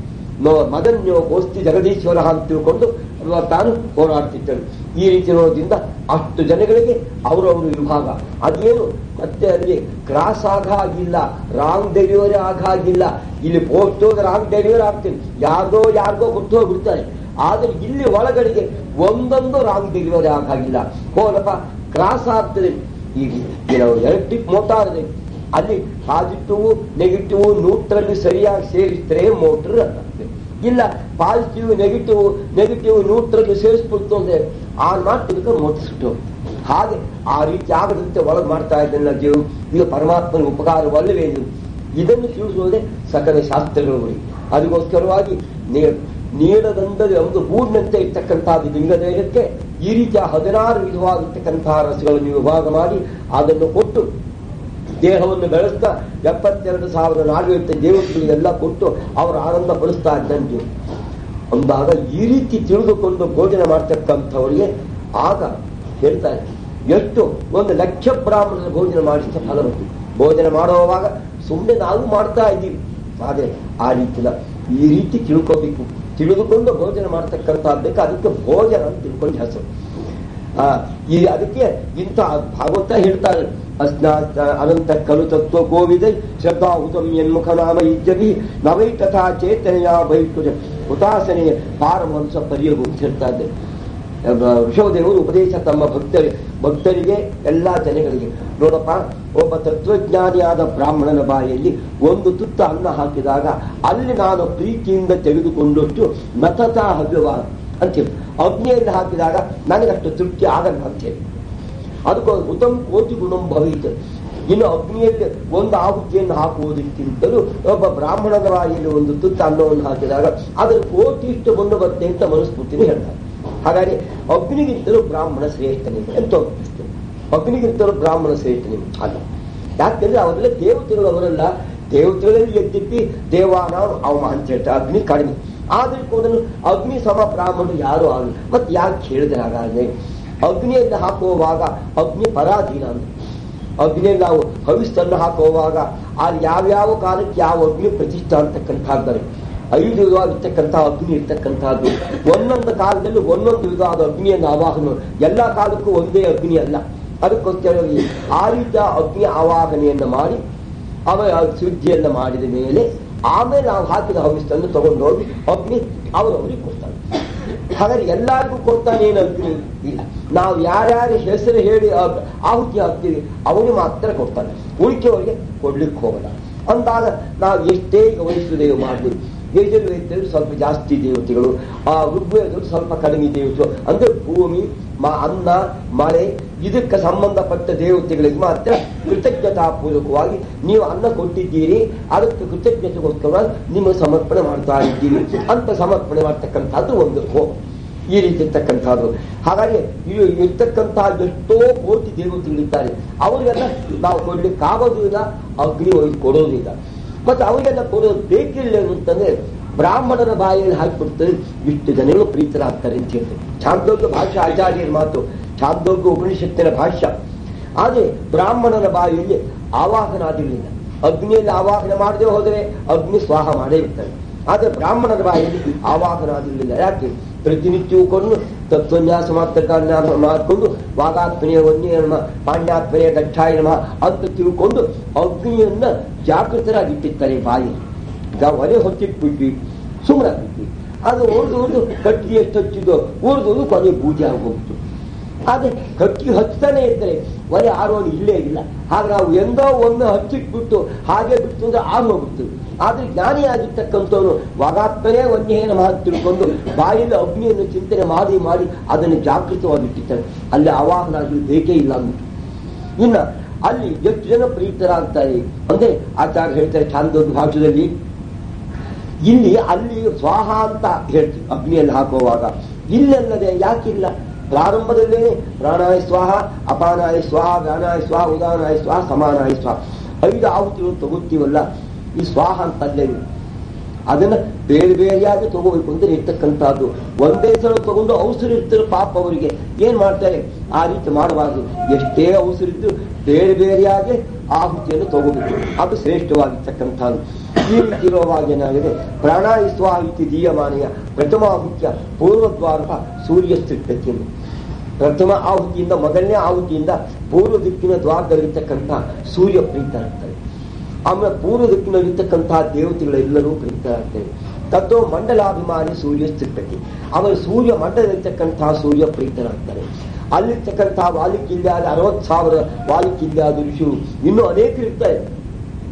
Speaker 1: ನೋ ಮದನ್ಯೋ ಗೋಸ್ತಿ ಜಗದೀಶ್ವರ ಅಂತ ತಿಳ್ಕೊಂಡು ತಾನು ಹೋರಾಡ್ತಿದ್ದನು. ಈ ರೀತಿ ಇರೋದ್ರಿಂದ ಅಷ್ಟು ಜನಗಳಿಗೆ ಅವರವರು ವಿಭಾಗ. ಅದೇನು ಮತ್ತೆ ಅಲ್ಲಿ ಕ್ರಾಸ್ ಆಗಾಗಿಲ್ಲ, ರಾಂಗ್ ಡೆಲಿವರಿ ಆಗಾಗಿಲ್ಲ. ಇಲ್ಲಿ ಪೋಸ್ಟ್ ಹೋಗಿ ರಾಂಗ್ ಡೆಲಿವರಿ ಆಗ್ತೀನಿ, ಯಾರ್ದೋ ಯಾರಿಗೋ ಕೊಟ್ಟು ಹೋಗ್ಬಿಡ್ತಾರೆ. ಆದ್ರೆ ಇಲ್ಲಿ ಒಳಗಡೆಗೆ ಒಂದೊಂದು ರಾಂಗ್ ಡೆಲಿವರಿ ಆಗಾಗಿಲ್ಲ. ಹೋದಪ್ಪ ಕ್ರಾಸ್ ಆಗ್ತದೆ. ಈಗ ನಾವು ಎಲೆಕ್ಟ್ರಿಕ್ ಮೋಟಾರ್ ಇದೆ, ಅಲ್ಲಿ ಪಾಸಿಟಿವ್ ನೆಗೆಟಿವ್ ನ್ಯೂಟ್ರಲ್ ಸರಿಯಾಗಿ ಸೇರಿಸಿದ್ರೆ ಮೋಟರ್ ಆಗ್ತದೆ. ಇಲ್ಲ ಪಾಸಿಟಿವ್ ನೆಗೆಟಿವ್ ನೆಗೆಟಿವ್ ನ್ಯೂಟ್ರಲ್ ಸೇರಿಸ್ಬಿಡ್ತು ಅಂದ್ರೆ ಆ ಮಾತಿಗೆ ಮೋಟರ್ ಸುಟ್ಟು ಹಾಗೆ ಆ ರೀತಿ ಆಗದಂತೆ ಒಳಗೆ ಮಾಡ್ತಾ ಇದ್ದಲ್ಲ ದೇವ್. ಈಗ ಪರಮಾತ್ಮನ ಉಪಕಾರವಲ್ಲವೇ ಇದು? ಇದನ್ನು ತಿಳಿಸೋದೇ ಸಕಲ ಶಾಸ್ತ್ರಗಳು. ಅದಕ್ಕೋಸ್ಕರವಾಗಿ ನೀಡದಂದರೆ ಒಂದು ಗೂಡಿನಂತೆ ಇರ್ತಕ್ಕಂಥದ್ದು ಲಿಂಗದೇಹಕ್ಕೆ ಈ ರೀತಿಯ ಹದಿನಾರು ವಿಧವಾಗಿರ್ತಕ್ಕಂತಹ ರಸಗಳನ್ನು ವಿಭಾಗ ಮಾಡಿ ಅದನ್ನು ಕೊಟ್ಟು ದೇಹವನ್ನು ಬೆಳೆಸ್ತಾ ಎಪ್ಪತ್ತೆರಡು ಸಾವಿರ ನಾಲ್ಕು ದೇವತೆಗಳಿಗೆಲ್ಲ ಕೊಟ್ಟು ಅವರು ಆನಂದ ಪಡಿಸ್ತಾ ಇದ್ದಂತೆ ಅಂದಾಗ ಈ ರೀತಿ ತಿಳಿದುಕೊಂಡು ಭೋಜನ ಮಾಡ್ತಕ್ಕಂಥವರಿಗೆ ಆಗ ಹೇಳ್ತಾರೆ ಎಷ್ಟು ಒಂದು ಲಕ್ಷ ಬ್ರಾಹ್ಮಣರ ಭೋಜನ ಮಾಡಿದ ಫಲ ಬಂತು. ಭೋಜನ ಮಾಡುವಾಗ ಸುಮ್ಮನೆ ನಾವು ಮಾಡ್ತಾ ಇದ್ದೀವಿ, ಆದರೆ ಆ ರೀತಿಯ ಈ ರೀತಿ ತಿಳ್ಕೋಬೇಕು. ತಿಳಿದುಕೊಂಡು ಭೋಜನ ಮಾಡ್ತಕ್ಕಂಥದ್ದಕ್ಕೆ ಅದಕ್ಕೆ ಭೋಜನ ಅಂತ ತಿಳ್ಕೊಂಡು ಹೆಸರು. ಆ ಈ ಅದಕ್ಕೆ ಇಂಥ ಭಾಗವತ ಹೇಳ್ತಾರೆ, ಅಸ್ನಾ ಅನಂತ ಕಲು ತತ್ವ ಗೋವಿದ ಶ್ರದ್ಧಾ ಉತಮ್ ಎನ್ಮುಖ ನಾಮ ಇಜ್ಜವಿ ನವೈ ತಥಾ ಚೇತನೆಯ ಬೈಟು ಹುತಾಸನೆಯ ಪಾರಮಹಂಸ ಪರ್ಯಗು ಅಂತ ಹೇಳ್ತಾ ಇದ್ದಾರೆ. ಋಷಭದೇವರು ಉಪದೇಶ ತಮ್ಮ ಭಕ್ತರಿ ಭಕ್ತರಿಗೆ ಎಲ್ಲ ಜನಗಳಿಗೆ, ನೋಡಪ್ಪ, ಒಬ್ಬ ತತ್ವಜ್ಞಾನಿಯಾದ ಬ್ರಾಹ್ಮಣನ ಬಾಯಲ್ಲಿ ಒಂದು ತುತ್ತ ಅನ್ನ ಹಾಕಿದಾಗ ಅಲ್ಲಿ ನಾನು ಪ್ರೀತಿಯಿಂದ ತೆಗೆದುಕೊಂಡಷ್ಟು ನತತಾ ಹವ್ಯವಾದ ಅಂತೇಳಿ, ಅಗ್ನಿಯಲ್ಲಿ ಹಾಕಿದಾಗ ನನಗಷ್ಟು ತೃಪ್ತಿ ಆಗಲ್ಲ ಅಂತೇಳಿ. ಅದಕ್ಕೂ ಉತ್ತಮ ಕೋಟಿ ಗುಣಂ ಭವಿತ. ಇನ್ನು ಅಗ್ನಿಯಲ್ಲಿ ಒಂದು ಆಹುತಿಯನ್ನು ಹಾಕುವುದಕ್ಕಿಂತಲೂ ಒಬ್ಬ ಬ್ರಾಹ್ಮಣನ ಬಾಯಲ್ಲಿ ಒಂದು ತುತ್ತ ಅನ್ನವನ್ನು ಹಾಕಿದಾಗ ಅದರ ಕೋಟಿ ಇಷ್ಟು ಗುಣ ಬರುತ್ತೆ ಅಂತ ಮನಸ್ಫೂರ್ತಿನೇ ಹೇಳ್ತಾರೆ. ಹಾಗಾಗಿ ಅಗ್ನಿಗಿಂತಲೂ ಬ್ರಾಹ್ಮಣ ಶ್ರೇಷ್ಠನೇ ಅಂತ ಅಗ್ನಿಗಿಂತಲೂ ಬ್ರಾಹ್ಮಣ ಶ್ರೇಷ್ಠನೇ ಅಲ್ಲ. ಯಾಕೆಂದ್ರೆ ಅವರೆಲ್ಲ ದೇವತೆಗಳು, ಅವರೆಲ್ಲ ದೇವತೆಗಳಲ್ಲಿ ಎದ್ದಿಪ್ಪಿ ದೇವಾನ ಅವಮ ಅಂತ ಹೇಳ್ತಾರೆ. ಅಗ್ನಿ ಕಡಿಮೆ ಆದ್ರೆ ಕೂಡಲು ಅಗ್ನಿ ಸಮ ಬ್ರಾಹ್ಮಣರು ಯಾರು ಆಗಲಿ. ಮತ್ತೆ ಯಾಕೆ ಹೇಳಿದ್ರೆ ಹಾಗಾದ್ರೆ ಅಗ್ನಿಯನ್ನು ಹಾಕುವಾಗ ಅಗ್ನಿ ಪರಾಧೀನ ಅಂತ. ಅಗ್ನಿಯಲ್ಲಿ ನಾವು ಹವಿಸ್ತನ್ನು ಹಾಕುವಾಗ ಅದು ಯಾವ್ಯಾವ ಕಾಲಕ್ಕೆ ಯಾವ ಅಗ್ನಿ ಪ್ರತಿಷ್ಠಾ ಅಂತಕ್ಕಂಥದ್ದರೆ ಐದು ವಿಧವಾಗಿರ್ತಕ್ಕಂಥ ಅಗ್ನಿ ಇರ್ತಕ್ಕಂಥದ್ದು. ಒಂದೊಂದು ಕಾಲದಲ್ಲಿ ಒಂದೊಂದು ವಿಧವಾದ ಅಗ್ನಿಯನ್ನು ಆವಾಹನ, ಎಲ್ಲ ಕಾಲಕ್ಕೂ ಒಂದೇ ಅಗ್ನಿ ಅಲ್ಲ. ಅದಕ್ಕೋಸ್ಕರ ಆ ರೀತಿಯ ಅಗ್ನಿ ಆವಾಹನೆಯನ್ನು ಮಾಡಿ ಅವರ ಶುದ್ಧಿಯನ್ನು ಮಾಡಿದ ಮೇಲೆ ಆಮೇಲೆ ನಾವು ಹಾಕಿದ ಹವಿಸ್ತನ್ನು ತಗೊಂಡು ಹೋಗಿ ಅಗ್ನಿ ಅವರವರಿಗೆ ಕೊಡ್ತಾರೆ. ಹಾಗಾದ್ರೆ ಎಲ್ಲರಿಗೂ ಕೊಡ್ತಾನೇನು ಅಗ್ನಿ ಇಲ್ಲ. ನಾವು ಯಾರ್ಯಾರ ಹೆಸರು ಹೇಳಿ ಆಹುತಿ ಹಾಕ್ತೀವಿ ಅವರಿಗೆ ಮಾತ್ರ ಕೊಡ್ತಾನೆ, ಉಳಿಕೆಯವರಿಗೆ ಕೊಡ್ಲಿಕ್ಕೆ ಹೋಗಲ್ಲ. ಅಂದಾಗ ನಾವು ಎಷ್ಟೇ ಗಮನಿಸುವುದೇವು ಮಾಡ್ತೀವಿ. ಯಜುರ್ವೇದದಲ್ಲಿ ಸ್ವಲ್ಪ ಜಾಸ್ತಿ ದೇವತೆಗಳು, ಆ ಋಗ್ವೇದದಲ್ಲಿ ಸ್ವಲ್ಪ ಕಡಿಮೆ ದೇವತೆಗಳು. ಅಂದ್ರೆ ಭೂಮಿ, ಅನ್ನ, ಮಳೆ ಇದಕ್ಕೆ ಸಂಬಂಧಪಟ್ಟ ದೇವತೆಗಳಿಗೆ ಮಾತ್ರ ಕೃತಜ್ಞತಾಪೂರ್ವಕವಾಗಿ ನೀವು ಅನ್ನ ಕೊಟ್ಟಿದ್ದೀರಿ, ಅದಕ್ಕೆ ಕೃತಜ್ಞತೆಗೋಸ್ಕರ ನಿಮ್ಮ ಸಮರ್ಪಣೆ ಮಾಡ್ತಾ ಇದ್ದೀರಿ ಅಂತ ಸಮರ್ಪಣೆ ಮಾಡ್ತಕ್ಕಂಥದ್ದು ಒಂದು ಹೋಮ. ಈ ರೀತಿ ಇರ್ತಕ್ಕಂಥದ್ದು. ಹಾಗಾಗಿ ಇದು ಇರ್ತಕ್ಕಂತಹ ಎಷ್ಟೋ ಕೋಟಿ ದೇವತೆಗಳಿದ್ದಾರೆ, ಅವರಿಗೆಲ್ಲ ನಾವು ಕೊಡ್ಲಿಕ್ಕಾಗೋದಿಲ್ಲ, ಅಗ್ನಿ ಒಯ್ದು ಕೊಡೋದಿಲ್ಲ. ಮತ್ತೆ ಅವರಿಗೆಲ್ಲ ಕೊಡೋದು ಬೇಕಿಲ್ಲ ಅಂತಂದ್ರೆ ಬ್ರಾಹ್ಮಣರ ಬಾಯಲ್ಲಿ ಹಾಕಿಬಿಡ್ತಾರೆ, ಇಷ್ಟು ಜನಗಳು ಪ್ರೀತರಾಗ್ತಾರೆ ಅಂತ ಹೇಳ್ತಾರೆ. ಛಾಂದೋಗ್ಯ ಭಾಷ್ಯ ಆಚಾರ್ಯರ ಮಾತು, ಛಾಂದೋಗ್ಯ ಉಪನಿಷತ್ತಿನ ಭಾಷ್ಯ. ಆದರೆ ಬ್ರಾಹ್ಮಣನ ಬಾಯಲ್ಲಿ ಆವಾಹನಾದಿಗಳಿಲ್ಲ. ಅಗ್ನಿಯಲ್ಲಿ ಆವಾಹನೆ ಮಾಡದೆ ಹೋದರೆ ಅಗ್ನಿ ಸ್ವಾಹ ಮಾಡೇ ಇರ್ತಾರೆ. ಆದರೆ ಬ್ರಾಹ್ಮಣರ ಬಾಯಲ್ಲಿ ಆವಾಹನಾದಿಗಳಿಲ್ಲ. ಯಾಕೆ? ಪ್ರತಿನಿತ್ಯವೂ ಕೊಂಡು ತತ್ವನ್ಯಾಸ ಮಾತ್ರಕಾನ್ಯಾಸ ಮಾಡಿಕೊಂಡು ವಾಗಾತ್ಮನೆಯ ವನ್ಯ ನಮ ಪಾಂಡ್ಯಾತ್ಮನೆಯ ದಕ್ಷಾಯ ನಮ ಅಂತ ತಿಳ್ಕೊಂಡು ಅಗ್ನಿಯನ್ನ ಜಾಗೃತರಾಗಿಟ್ಟಿರ್ತಾರೆ. ಬಾಯಿ ಒಲೆ ಹೊತ್ತಿಟ್ಬಿಟ್ವಿ, ಸುಮ್ಮನಾಗ್ಬಿಟ್ವಿ. ಅದು ಉಳಿದು ಉಳಿದು ಕಟ್ಟಿ ಎಷ್ಟು ಹಚ್ಚಿದ್ದು ಉಳಿದು ಕೊನೆ ಪೂಜೆ ಆಗೋಗ್ತು. ಆದ್ರೆ ಕಟ್ಟಿ ಹಚ್ತಾನೆ ಇರ್ತಾರೆ, ಒಲೆ ಆರೋದು ಇಲ್ಲೇ ಇಲ್ಲ. ಹಾಗೆ ನಾವು ಎಂದೋ ಒಂದು ಹಚ್ಚಿಟ್ಬಿಟ್ಟು ಹಾಗೆ ಬಿಟ್ಟು ಅಂದ್ರೆ ಆಗೋಗ್ಬಿಡ್ತು. ಆದ್ರೆ ಜ್ಞಾನಿಯಾಗಿರ್ತಕ್ಕಂಥವನು ವಾಗಾತ್ಮನೇ ವನ್ಯೇನ ಮಾತು ತಿಳ್ಕೊಂಡು ಬಾಯಲ್ಲಿ ಅಗ್ನಿಯನ್ನು ಚಿಂತನೆ ಮಾಡಿ ಮಾಡಿ ಅದನ್ನು ಜಾಗೃತವಾಗಿಟ್ಟಿರ್ತಾರೆ. ಅಲ್ಲಿ ಆವಾಹನ ಆಗಲಿ ಬೇಕೇ ಇಲ್ಲ ಅಂದ್ಬಿಟ್ಟು. ಇನ್ನ ಅಲ್ಲಿ ಎಷ್ಟು ಜನ ಪ್ರೀತರಾಗ್ತಾರೆ ಅಂದ್ರೆ ಆಚಾರ್ಯ ಹೇಳ್ತಾರೆ ಛಾಂದೋಗ್ಯ ಭಾಷೆಯಲ್ಲಿ, ಇಲ್ಲಿ ಅಲ್ಲಿ ಸ್ವಾಹ ಅಂತ ಹೇಳ್ತೀವಿ ಅಗ್ನಿಯಲ್ಲಿ ಹಾಕುವಾಗ. ಇಲ್ಲಲ್ಲದೆ ಯಾಕಿಲ್ಲ? ಪ್ರಾರಂಭದಲ್ಲೇ ಪ್ರಾಣಾಯ ಸ್ವಾಹ, ಅಪಾನಾಯ ಸ್ವಾಹ, ವ್ಯಾನಾಯ ಸ್ವಾಹ, ಉದಾನಾಯ ಸ್ವಾಹ, ಸಮಾನಾಯ ಸ್ವಾಹ ಐದು ಆಹುತಿಗಳು ತಗೋತೀವಲ್ಲ, ಈ ಸ್ವಾಹ ಅಂತ ಅಲ್ಲೇ ಅದನ್ನ ಬೇರೆ ಬೇರೆಯಾಗಿ ತಗೋಬೇಕು ಅಂತ ಇರ್ತಕ್ಕಂಥದ್ದು. ಒಂದೇ ಸಲ ತಗೊಂಡು ಔಷಧ ಇರ್ತಾರೆ ಪಾಪ ಅವರಿಗೆ, ಏನ್ ಮಾಡ್ತಾರೆ? ಆ ರೀತಿ ಮಾಡಬಾರ್ದು. ಎಷ್ಟೇ ಔಷಧ ಇದ್ದು ಬೇರೆ ಬೇರೆಯಾಗಿ ಆಹುತಿಯನ್ನು ತಗೋಬೇಕು, ಅದು ಶ್ರೇಷ್ಠವಾಗಿರ್ತಕ್ಕಂಥದ್ದು. ಈ ರೀತಿ ಇರುವಾಗ ಏನಾಗಿದೆ? ಪ್ರಾಣಾಯ ಸ್ವಾಹ ಇತಿ ದೀಯಮಾನೆಯ ಪ್ರಥಮ ಆಹುತ್ಯ ಪೂರ್ವದ್ವಾರ ಸೂರ್ಯ ಸ್ಥಿತಿಯನ್ನು. ಪ್ರಥಮ ಆಹುತಿಯಿಂದ ಮೊದಲನೇ ಆಹುತಿಯಿಂದ ಪೂರ್ವ ದಿಕ್ಕಿನ ದ್ವಾರದಲ್ಲಿರ್ತಕ್ಕಂಥ ಸೂರ್ಯ ಪ್ರೀತರಾಗ್ತಾರೆ. ಆಮೇಲೆ ಪೂರ್ವ ದಿಕ್ಕಿನಲ್ಲಿರ್ತಕ್ಕಂತಹ ದೇವತೆಗಳೆಲ್ಲರೂ ಪ್ರೀತರಾಗ್ತವೆ. ತತ್ವ ಮಂಡಲಾಭಿಮಾನಿ ಸೂರ್ಯ ಸ್ಥಿತಿ. ಆಮೇಲೆ ಸೂರ್ಯ ಮಂಡಲದಲ್ಲಿರ್ತಕ್ಕಂತಹ ಸೂರ್ಯ ಪ್ರೀತರಾಗ್ತಾರೆ. ಅಲ್ಲಿರ್ತಕ್ಕಂತಹ ವಾಲಿಕಿಲ್ಯಾದ ಅರವತ್ ಸಾವಿರ ವಾಲಿಕಿಲ್ಯಾದ ಋಷಿಗಳು ಇನ್ನೂ ಅನೇಕ ಇರ್ತಾರೆ.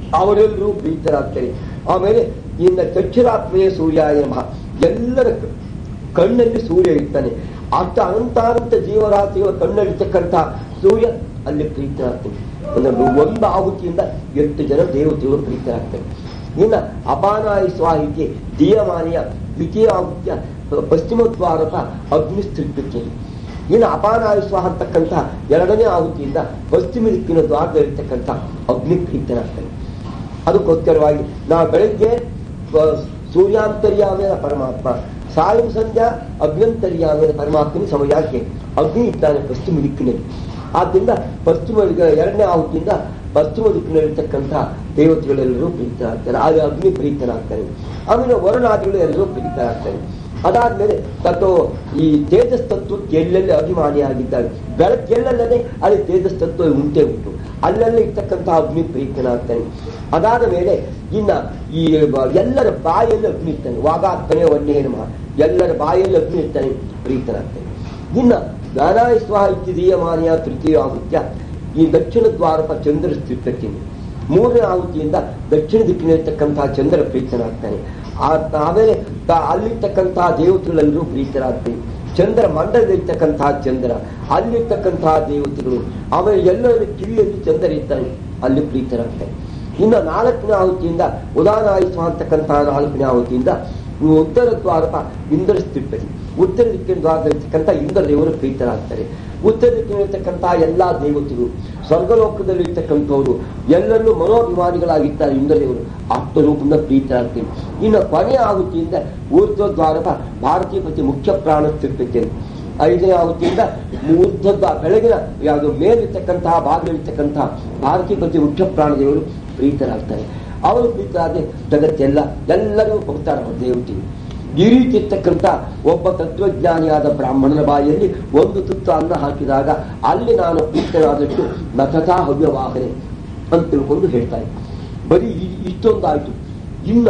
Speaker 1: ಅವರೆಲ್ಲರೂ ಪ್ರೀತರಾಗ್ತಾರೆ. ಆಮೇಲೆ ಇನ್ನು ಚಕ್ಷುರಾತ್ಮೆಯ ಸೂರ್ಯಾಯ ನಮಃ, ಎಲ್ಲರ ಕಣ್ಣಲ್ಲಿ ಸೂರ್ಯ ಇರ್ತಾನೆ. ಅಷ್ಟ ಅನಂತಾನಂತ ಜೀವರಾಶಿಗಳ ಕಣ್ಣಲ್ಲಿರ್ತಕ್ಕಂಥ ಸೂರ್ಯ ಅಲ್ಲಿ ಪ್ರೀತರಾಗ್ತಾನೆ. ಒಂದು ಆಹುತಿಯಿಂದ ಎಷ್ಟು ಜನ ದೇವತೆಗಳು ಪ್ರೀತರಾಗ್ತಾರೆ. ಇನ್ನು ಅಪಾನಾಯ ಸ್ವಾಹಿಗೆ ದೀಯಮಾನಿಯ ದ್ವಿತೀಯ ಆಹುತ್ಯ ಪಶ್ಚಿಮ ದ್ವಾರಕ ಅಗ್ನಿಸ್ತೃಪ್ತಿ. ಇನ್ನು ಅಪಾನಾಯ ಸ್ವಾಹ ಅಂತಕ್ಕಂಥ ಎರಡನೇ ಆಹುತಿಯಿಂದ ಪಶ್ಚಿಮ ದಿಕ್ಕಿನ ದ್ವಾರದಲ್ಲಿರ್ತಕ್ಕಂಥ ಅಗ್ನಿ ಪ್ರೀತರಾಗ್ತಾನೆ. ಅದಕ್ಕೋಸ್ಕರವಾಗಿ ನಾವು ಬೆಳಗ್ಗೆ ಸೂರ್ಯಾಂತರ್ಯಾಮೇನ ಪರಮಾತ್ಮ, ಸಾಯಂ ಸಂಧ್ಯಾ ಅಗ್ನಂತರ್ಯಾಮೇನ ಪರಮಾತ್ಮನ ಸಮಯಕ್ಕೆ ಅಗ್ನಿ ಇದ್ದಾನೆ ಪಶ್ಚಿಮ ದಿಕ್ಕಿನಲ್ಲಿ. ಆದ್ದರಿಂದ ಪಶ್ಚಿಮ ಎರಡನೇ ಆಹುತಿಯಿಂದ ಪಶ್ಚಿಮ ದಿಕ್ಕಿನಲ್ಲಿರ್ತಕ್ಕಂಥ ದೇವತೆಗಳೆಲ್ಲರೂ ಪ್ರೀತರಾಗ್ತಾರೆ. ಆಗ ಅಗ್ನಿ ಪ್ರೀತರಾಗ್ತಾರೆ. ಆಮೇಲೆ ವರುಣಾದಿಗಳು ಎಲ್ಲರೂ ಪ್ರೀತರಾಗ್ತಾರೆ. ಅದಾದ್ಮೇಲೆ ತತ್ವ ಈ ತೇಜಸ್ ತತ್ವಕ್ಕೆ ಎಲ್ಲೆಲ್ಲಿ ಅಭಿಮಾನಿಯಾಗಿದ್ದಾರೆ. ಬೆಳಕೆಲ್ಲಲ್ಲದೆ ಅಲ್ಲಿ ತೇಜಸ್ ತತ್ವ ಉಂಟೆ ಉಂಟು, ಅಲ್ಲೆಲ್ಲ ಇರ್ತಕ್ಕಂಥ ಅಗ್ನಿ ಪ್ರೀತನಾಗ್ತಾನೆ. ಅದಾದ ಮೇಲೆ ಇನ್ನ ಈ ಎಲ್ಲರ ಬಾಯಲ್ಲಿ ಅಗ್ನಿ ಇರ್ತಾನೆ. ವಾಗಾಗ್ತಾನೆ ವನ್ಯೇ ನಮಃ, ಎಲ್ಲರ ಬಾಯಲ್ಲಿ ಅಗ್ನಿ ಇರ್ತಾನೆ, ಪ್ರೀತನಾಗ್ತಾನೆ. ಇನ್ನ ಜ್ಞಾನಾಯ ಸ್ವಾಹ ಇತ್ಯದೀಯಮಾನಿಯ ತೃತೀಯ ಆಹುತ್ಯ ಈ ದಕ್ಷಿಣ ದ್ವಾರಕ ಚಂದ್ರ ಸ್ಥಿತಕ್ಕೆ. ಮೂರನೇ ಆಹುತಿಯಿಂದ ದಕ್ಷಿಣ ದಿಕ್ಕಿನಲ್ಲಿರ್ತಕ್ಕಂತಹ ಚಂದ್ರ ಪ್ರೀತನಾಗ್ತಾನೆ. ಆಮೇಲೆ ಅಲ್ಲಿರ್ತಕ್ಕಂತಹ ದೇವತೆಗಳೆಲ್ಲರೂ ಪ್ರೀತರಾಗ್ತಾರೆ. ಚಂದ್ರ ಮಂಡಲದಲ್ಲಿರ್ತಕ್ಕಂತಹ ಚಂದ್ರ, ಅಲ್ಲಿರ್ತಕ್ಕಂತಹ ದೇವತೆಗಳು, ಆಮೇಲೆ ಎಲ್ಲರ ಕಿವಿಯಲ್ಲಿ ಚಂದ್ರ ಇರ್ತಾನೆ, ಅಲ್ಲಿ ಪ್ರೀತರಾಗ್ತಾರೆ. ಇನ್ನು ನಾಲ್ಕನೇ ಆಹುತಿಯಿಂದ ಉದಾನಾಯ ಸ್ವಾಹ ಅಂತಕ್ಕಂತಹ ನಾಲ್ಕನೇ ಆಹುತಿಯಿಂದ ಉತ್ತರ ದ್ವಾರಕ ಇಂದ್ರ ಸ್ಥಿತಿ. ಉತ್ತರ ದಿಕ್ಕಿನ ದ್ವಾರದಲ್ಲಿರ್ತಕ್ಕಂಥ ಇಂದ್ರ ದೇವರು ಪ್ರೀತರಾಗ್ತಾರೆ. ಉತ್ತರ ದಿಕ್ಕಿನಲ್ಲಿರ್ತಕ್ಕಂತಹ ಎಲ್ಲಾ ದೇವತೆಗಳು, ಸ್ವರ್ಗಲೋಕದಲ್ಲಿರ್ತಕ್ಕಂಥವರು ಎಲ್ಲರಲ್ಲೂ ಮನೋಭಿಮಾನಿಗಳಾಗಿರ್ತಾರೆ ಇಂದ್ರದೇವರು, ಆಪ್ತರೂಪದಿಂದ ಪ್ರೀತರಾಗ್ತಾರೆ. ಇನ್ನು ಕೊನೆಯ ಆಹುತಿಯಿಂದ ಊರ್ಧ್ವ ದ್ವಾರಕ ಭಾರತೀಪತಿ ಮುಖ್ಯ ಪ್ರಾಣ ಸ್ಥಿತಿ. ಐದನೇ ಆಹುತಿಯಿಂದ ಊರ್ಧ್ವ ಬೆಳಗಿನ ಯಾವುದು ಮೇಲಿರ್ತಕ್ಕಂತಹ ಭಾಗದಲ್ಲಿರ್ತಕ್ಕಂತಹ ಭಾರತೀಪತಿ ಮುಖ್ಯ ಪ್ರಾಣದೇವರು ಪ್ರೀತರಾಗ್ತಾರೆ. ಅವರು ಪ್ರೀತರಾದ್ರೆ ಜಗತ್ತೆಲ್ಲ ಎಲ್ಲರಿಗೂ ಕೊಡ್ತಾರೆ ಅವರು ದೇವತೆಗಳು. ಈ ರೀತಿ ಇರ್ತಕ್ಕಂಥ ಒಬ್ಬ ತತ್ವಜ್ಞಾನಿಯಾದ ಬ್ರಾಹ್ಮಣನ ಬಾಯಲ್ಲಿ ಒಂದು ತುತ್ತು ಅನ್ನ ಹಾಕಿದಾಗ ಅಲ್ಲಿ ನಾನು ಪ್ರೀತನಾದಷ್ಟು ನಕಥಾ ಹವ್ಯವಾಹನೆ ಅಂತ ತಿಳ್ಕೊಂಡು ಹೇಳ್ತಾರೆ. ಬರೀ ಇಷ್ಟೊಂದಾಯ್ತು. ಇನ್ನ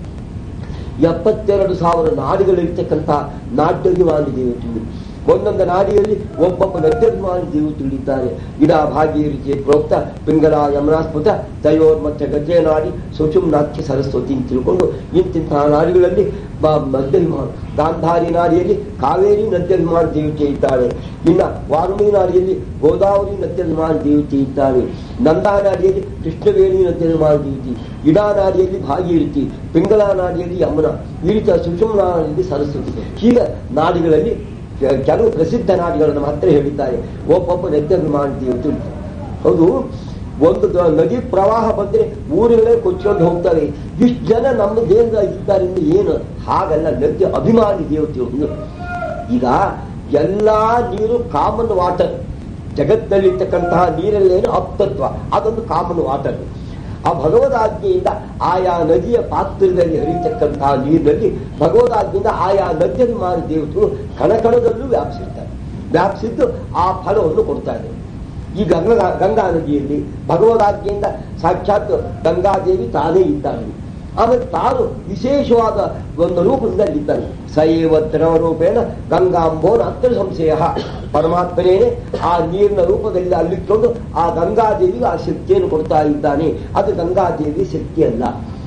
Speaker 1: ಎಪ್ಪತ್ತೆರಡು ಸಾವಿರ ನಾಡಿಗಳಿರ್ತಕ್ಕಂಥ ನಾಟ್ಯಾಭಿಮಾನಿ ದೇವತೆಗಳು, ಒಂದೊಂದು ನಾಡಿಯಲ್ಲಿ ಒಬ್ಬೊಬ್ಬ ನಟ್ಯಾಭಿಮಾನಿ ದೇವತೆಗಳಿದ್ದಾರೆ. ಗಿಡ ಭಾಗೀರಥಿ ಪ್ರೋಕ್ತ ಪಿಂಗಲ ಯಮನಾಸ್ಪುತ ತಯೋರ್ ಮತ್ತೆ ಗಜೆ ನಾಡಿ ಸುಷುಮ್ನಾಖ್ಯ ಸರಸ್ವತಿ ಅಂತ ತಿಳ್ಕೊಂಡು ಇಂತಿಂತಹ ನಾಡಿಗಳಲ್ಲಿ ನದ್ಯಾಭಿಮಾನ. ಗಾಂಧಾರಿ ನಾಡಿಯಲ್ಲಿ ಕಾವೇರಿ ನದ್ಯಾಭಿಮಾನ ದೇವತೆ ಇದ್ದಾಳೆ. ಇನ್ನ ವಾರುಣಿ ನಾಡಿಯಲ್ಲಿ ಗೋದಾವರಿ ನದ್ಯಾಭಿಮಾನ ದೇವತೆ ಇದ್ದಾಳೆ. ನಂದಾ ನಾಡಿಯಲ್ಲಿ ಕೃಷ್ಣವೇಣಿ ನದ್ಯಾಭಿಮಾನ ದೇವತೆ, ಇಡಾ ನಾಡಿಯಲ್ಲಿ ಭಾಗೀರಥಿ, ಪಿಂಗಲಾ ನಾಡಿಯಲ್ಲಿ ಯಮುನಾ, ಈ ರೀತಿಯ ಸುಷುಮ್ನಾ ನಾಡಿಯಲ್ಲಿ ಸರಸ್ವತಿ. ಹೀಗೆ ನಾಡಿಗಳಲ್ಲಿ ಕೆಲವು ಪ್ರಸಿದ್ಧ ನಾಡಿಗಳನ್ನು ಮಾತ್ರ ಹೇಳಿದ್ದಾರೆ. ಒಬ್ಬೊಬ್ಬ ನದ್ಯಾಭಿಮಾನ ದೇವತೆ. ಹೌದು, ಒಂದು ನದಿ ಪ್ರವಾಹ ಬಂದ್ರೆ ಊರುಗಳೇ ಕೊಚ್ಕೊಂಡು ಹೋಗ್ತಾರೆ. ಇಷ್ಟು ಜನ ನಮ್ಮ ದೇಹದಲ್ಲಿ ಇದ್ದಾರೆ ಅಂದ್ರೆ ಏನು? ಹಾಗಲ್ಲ, ನದ್ಯ ಅಭಿಮಾನಿ ದೇವತೆಗಳು. ಈಗ ಎಲ್ಲಾ ನೀರು ಕಾಮನ್ ವಾಟರ್, ಜಗತ್ತಿನಲ್ಲಿರ್ತಕ್ಕಂತಹ ನೀರಲ್ಲೇನು ಅಪ್ತತ್ವ, ಅದೊಂದು ಕಾಮನ್ ವಾಟರ್. ಆ ಭಗವದಾಜ್ಞೆಯಿಂದ ಆಯಾ ನದಿಯ ಪಾತ್ರದಲ್ಲಿ ಹರಿತಕ್ಕಂತಹ ನೀರಿನಲ್ಲಿ ಭಗವದಾಜ್ಞೆಯಿಂದ ಆಯಾ ನದ್ಯಾಭಿಮಾನಿ ದೇವತೆಗಳು ಕಣಕಣದಲ್ಲೂ ವ್ಯಾಪಿಸಿರ್ತಾರೆ. ವ್ಯಾಪಿಸಿದ್ದು ಆ ಫಲವನ್ನು ಕೊಡ್ತಾ ಇದೆ. ಈ ಗಂಗಾ ಗಂಗಾ ನದಿಯಲ್ಲಿ ಭಗವದಾಜ್ಞೆಯಿಂದ ಸಾಕ್ಷಾತ್ ಗಂಗಾದೇವಿ ತಾನೇ ಇದ್ದಾಳೆ. ಆಮೇಲೆ ತಾನು ವಿಶೇಷವಾದ ಒಂದು ರೂಪದಲ್ಲಿದ್ದಾನೆ. ಸೈವ ದ್ರವ ರೂಪೇಣ ಗಂಗಾಂಬೋನ ಅತ್ರ ಸಂಶಯ. ಪರಮಾತ್ಮನೇನೆ ಆ ನೀರಿನ ರೂಪದಲ್ಲಿ ಅಲ್ಲಿಟ್ಕೊಂಡು ಆ ಗಂಗಾದೇವಿಗೆ ಆ ಶಕ್ತಿಯನ್ನು ಕೊಡ್ತಾ ಇದ್ದಾನೆ. ಅದು ಗಂಗಾದೇವಿ ಶಕ್ತಿ ಅಲ್ಲ.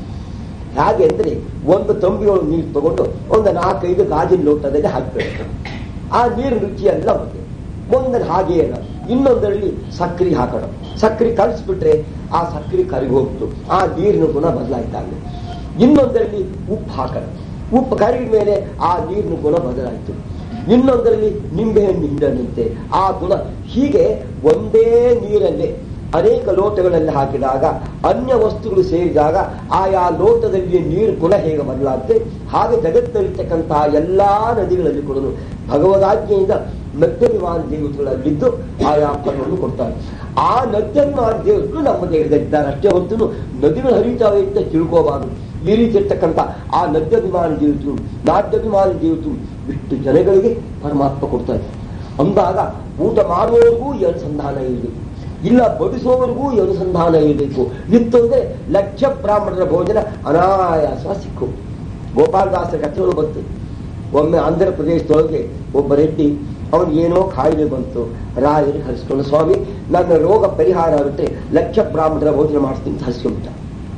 Speaker 1: ಹಾಗೆ ಅಂದ್ರೆ ಒಂದು ತಂಬಿಗಳು ನೀರು ತಗೊಂಡು ಒಂದು ನಾಲ್ಕೈದು ಗಾಜಿನ ಲೋಟದಲ್ಲಿ ಹಾಕಬೇಕು. ಆ ನೀರು ರುಚಿ ಅಲ್ಲ. ಮತ್ತೆ ಒಂದನ್ನು ಹಾಗೆ ಅಲ್ಲ, ಇನ್ನೊಂದರಲ್ಲಿ ಸಕ್ಕರೆ ಹಾಕೋಣ. ಸಕ್ಕರೆ ಕಲಿಸ್ಬಿಟ್ರೆ ಆ ಸಕ್ಕರೆ ಕರಗಿ ಹೋಗ್ತು, ಆ ನೀರಿನ ಗುಣ ಬದಲಾಯ್ತಾಗಲಿ. ಇನ್ನೊಂದರಲ್ಲಿ ಉಪ್ಪು ಹಾಕೋಣ, ಉಪ್ಪು ಕರಗಿದ ಮೇಲೆ ಆ ನೀರಿನ ಗುಣ ಬದಲಾಯಿತು. ಇನ್ನೊಂದರಲ್ಲಿ ನಿಂಬೆಹಣ್ಣು ಹಿಂಡಂತೆ ಆ ಗುಣ. ಹೀಗೆ ಒಂದೇ ನೀರಲ್ಲೇ ಅನೇಕ ಲೋಟಗಳಲ್ಲಿ ಹಾಕಿದಾಗ ಅನ್ಯ ವಸ್ತುಗಳು ಸೇರಿದಾಗ ಆಯಾ ಲೋಟದಲ್ಲಿ ನೀರು ಗುಣ ಹೇಗೆ ಬದಲಾಗುತ್ತೆ, ಹಾಗೆ ಜಗತ್ತಿನಲ್ಲಿರ್ತಕ್ಕಂತಹ ಎಲ್ಲಾ ನದಿಗಳಲ್ಲಿ ಕೂಡ ಭಗವದಾಜ್ಞೆಯಿಂದ ನದ್ಯಾಭಿಮಾನ ದೇವತೆಗಳಲ್ಲಿದ್ದು ಆಯಾ ಫಲವನ್ನು ಕೊಡ್ತಾರೆ. ಆ ನದ್ಯಾಭಿಮಾನ ದೇವತೆಗಳು ನಮ್ಮ ದೇಹದಲ್ಲಿದ್ದಾರೆ ಅಷ್ಟೇ ಹೊತ್ತು ನದಿಗಳು ಹರಿತಾವೆ ಅಂತ ತಿಳ್ಕೋಬಾರದು. ಈ ರೀತಿ ಇರ್ತಕ್ಕಂಥ ಆ ನದ್ಯಾಭಿಮಾನ ದೇವತೆಗಳು, ನಾಟ್ಯಾಭಿಮಾನ ದೇವತೆಗಳು ಇಷ್ಟು ಜನಗಳಿಗೆ ಪರಮಾತ್ಮ ಕೊಡ್ತಾರೆ. ಅಂದಾಗ ಊಟ ಮಾಡುವವರೆಗೂ ಈ ಅನುಸಂಧಾನ ಇರಬೇಕು, ಇಲ್ಲ ಬಡಿಸುವವರೆಗೂ ಈ ಅನುಸಂಧಾನ ಇರಬೇಕು. ಇತ್ತಂದ್ರೆ ಲಕ್ಷ ಬ್ರಾಹ್ಮಣರ ಭೋಜನ ಅನಾಯಾಸ ಸಿಕ್ಕು. ಗೋಪಾಲದಾಸರ ಕಥೆಗಳು ಬಂತು. ಒಮ್ಮೆ ಆಂಧ್ರ ಪ್ರದೇಶದೊಳಗೆ ಒಬ್ಬ ರೆಡ್ಡಿ, ಅವನು ಏನೋ ಕಾಯಿಲೆ ಬಂತು. ರಾಯರಿಗೆ ಹರಿಸ್ಕೊಂಡು, ಸ್ವಾಮಿ ನನ್ನ ರೋಗ ಪರಿಹಾರ ಆಗುತ್ತೆ, ಲಕ್ಷ ಬ್ರಾಹ್ಮಣರ ಭೋಜನ ಮಾಡಿಸ್ತೀನಿ ಅಂತ ಹರಿಸ್ಕೊಂಡ್ಬಿಟ್ಟ.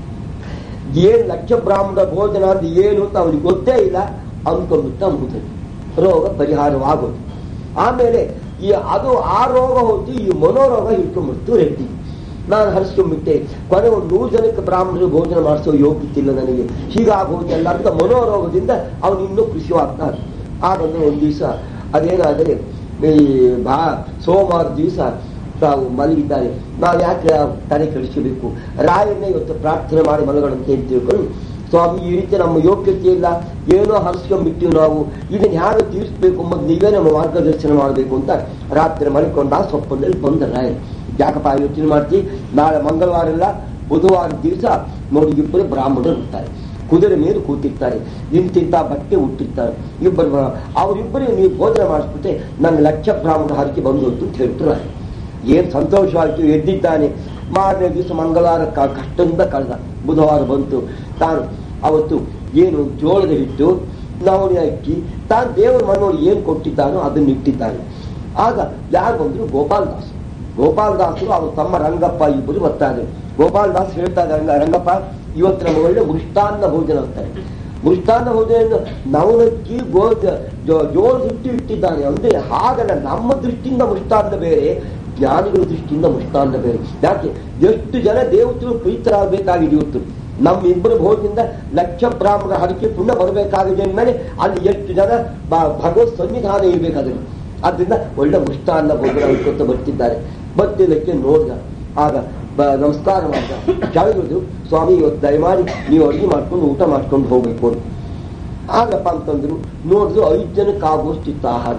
Speaker 1: ಏನ್ ಲಕ್ಷ ಬ್ರಾಹ್ಮಣ ಭೋಜನ ಅಂದ್ರೆ ಏನು ಅಂತ ಅವನಿಗೆ ಗೊತ್ತೇ ಇಲ್ಲ ಅಂದ್ಕೊಂಡ್ಬಿಟ್ಟು ಮುಗಿದು ರೋಗ ಪರಿಹಾರವಾಗೋದು. ಆಮೇಲೆ ಈ ಅದು ಆ ರೋಗ ಹೋಗಿ ಈ ಮನೋರೋಗ ಹಿಡ್ಕೊಂಡ್ಬಿಡ್ತು ರೆಡ್ಡಿ. ನಾನು ಹರಿಸ್ಕೊಂಡ್ಬಿಟ್ಟೆ, ಕೊನೆ ಒಂದು ನೂರು ಜನಕ್ಕೆ ಬ್ರಾಹ್ಮಣರು ಭೋಜನ ಮಾಡಿಸೋ ಯೋಗ್ಯತಿಲ್ಲ ನನಗೆ, ಹೀಗಾಗೋದೆಲ್ಲ ಅಂತ ಮನೋರೋಗದಿಂದ ಅವನು ಇನ್ನೂ ಖುಷಿಯಾಗ್ತಾನೆ. ಆಗಂದ್ರೆ ಒಂದು ದಿವಸ ಅದೇನಾದರೆ ಈ ಬಾ ಸೋಮವಾರ ದಿವಸ ತಾವು ಮಲಗಿದ್ದಾರೆ. ನಾವು ಯಾಕೆ ತಲೆ ಕಳಿಸಬೇಕು, ರಾಯನ್ನೇ ಇವತ್ತು ಪ್ರಾರ್ಥನೆ ಮಾಡಿ ಮಲಗಳಂತೆ ಅಂತ ತಿಳ್ಕೊಂಡು, ಸ್ವಾಮಿ ಈ ರೀತಿ ನಮ್ಮ ಯೋಗ್ಯತೆ ಇಲ್ಲ, ಏನೋ ಹರಿಸ್ಕೊಂಡ್ಬಿಟ್ಟಿವಿ ನಾವು, ಇದನ್ನ ಯಾರು ತೀರಿಸ್ಬೇಕು ಎಂಬುದು ನೀವೇ ನಮ್ಮ ಮಾರ್ಗದರ್ಶನ ಮಾಡಬೇಕು ಅಂತ ರಾತ್ರಿ ಮಲ್ಕೊಂಡ ಸ್ವಪ್ನದಲ್ಲಿ ಬಂದ ರಾಯನ್. ಯಾಕಪ್ಪ ಯೋಚನೆ ಮಾಡ್ತಿ, ನಾಳೆ ಮಂಗಳವಾರ ಇಲ್ಲ ಬುಧವಾರ ದಿವಸ ನೋಡಿ ಇಬ್ಬರು ಬ್ರಾಹ್ಮಣರು ಇರ್ತಾರೆ, ಕುದುರೆ ಮೇಲೆ ಕೂತಿರ್ತಾರೆ, ಇಂತಿಂತ ಬಟ್ಟೆ ಹುಟ್ಟಿರ್ತಾರೆ ಇಬ್ಬರು, ಅವರಿಬ್ಬರಿಗೆ ನೀವು ಭೋಜನ ಮಾಡಿಸ್ಬಿಟ್ಟೆ ನಂಗೆ ಲಕ್ಷ ಬ್ರಾಹ್ಮಣ ಹರಕೆ ಬಂದು ಅಂತ ಹೇಳ್ತಾರೆ. ಏನ್ ಸಂತೋಷವಾಯಿತು, ಎದ್ದಿದ್ದಾನೆ. ಮಾರನೇ ದಿವಸ ಮಂಗಳವಾರ ಕಷ್ಟದಿಂದ ಕಳೆದ, ಬುಧವಾರ ಬಂತು. ತಾನು ಅವತ್ತು ಏನು ಜೋಳದ ಹಿಟ್ಟು ನವಣೆ ಅಕ್ಕಿ ತಾನು ದೇವರ ಮನೋಡಿ ಏನ್ ಕೊಟ್ಟಿದ್ದಾನೋ ಅದನ್ನ ಇಟ್ಟಿದ್ದಾನೆ. ಆಗ ಯಾರು ಬಂದ್ರು, ಗೋಪಾಲದಾಸ್. ಗೋಪಾಲದಾಸರು ಅವ್ರ ತಮ್ಮ ರಂಗಪ್ಪ ಇಬ್ಬರು ಬರ್ತಾರೆ. ಗೋಪಾಲದಾಸ್ ಹೇಳ್ತಾ ಇದ್ದಾರೆ, ರಂಗಪ್ಪ ಇವತ್ತು ನಮ್ಮ ಒಳ್ಳೆ ಮೃಷ್ಟಾನ್ನ ಭೋಜನ ಅಂತಾರೆ. ಮೃಷ್ಟಾನ್ನ ಭೋಜನ ನವಣಕ್ಕಿ ಗೋ ಜೋಳದ ಹಿಟ್ಟು ಇಟ್ಟಿದ್ದಾನೆ ಅಂದ್ರೆ ಹಾಗಲ್ಲ, ನಮ್ಮ ದೃಷ್ಟಿಯಿಂದ ಮೃಷ್ಟಾನ್ನ ಬೇರೆ, ಜ್ಞಾನಿಗಳ ದೃಷ್ಟಿಯಿಂದ ಮೃಷ್ಟಾನ್ನ ಬೇರೆ. ಯಾಕೆ ಎಷ್ಟು ಜನ ದೇವತೆಗಳು ಪ್ರೀತರಾಗಬೇಕಾಗಿದೆ ಇವತ್ತು. ನಮ್ಮ ಇಬ್ಬರು ಭೋಜನದಿಂದ ಲಕ್ಷ ಬ್ರಾಹ್ಮಣ ಹರಕೆ ಪುಣ್ಯ ಬರಬೇಕಾಗಿದೆ ಅಂದ್ಮೇಲೆ ಅಲ್ಲಿ ಎಷ್ಟು ಜನ ಭಗವತ್ ಸನ್ನಿಧಾನ ಇರಬೇಕಾದ್ರೆ, ಆದ್ರಿಂದ ಒಳ್ಳೆ ಮೃಷ್ಟಾನ್ನ ಭೋಜನ ಅನ್ಕೊತ ಬರ್ತಿದ್ದಾರೆ. ಬರ್ತಿದ್ದಕ್ಕೆ ನೋಡಿದ, ಆಗ ನಮಸ್ಕಾರ ಮಾಡಿದ, ಕೇಳಿದ್ರು, ಸ್ವಾಮಿ ಇವತ್ತು ದಯಮಾಡಿ ನೀವು ಅಡುಗೆ ಮಾಡ್ಕೊಂಡು ಊಟ ಮಾಡ್ಕೊಂಡು ಹೋಗ್ಬೇಕು ಅಂತ. ಆಗಪ್ಪ ಅಂತಂದ್ರು. ನೋಡಿದ್ರು ಐದು ಜನಕ್ಕೆ ಆಗೋಷ್ಟಿತ್ತು ಆಹಾರ.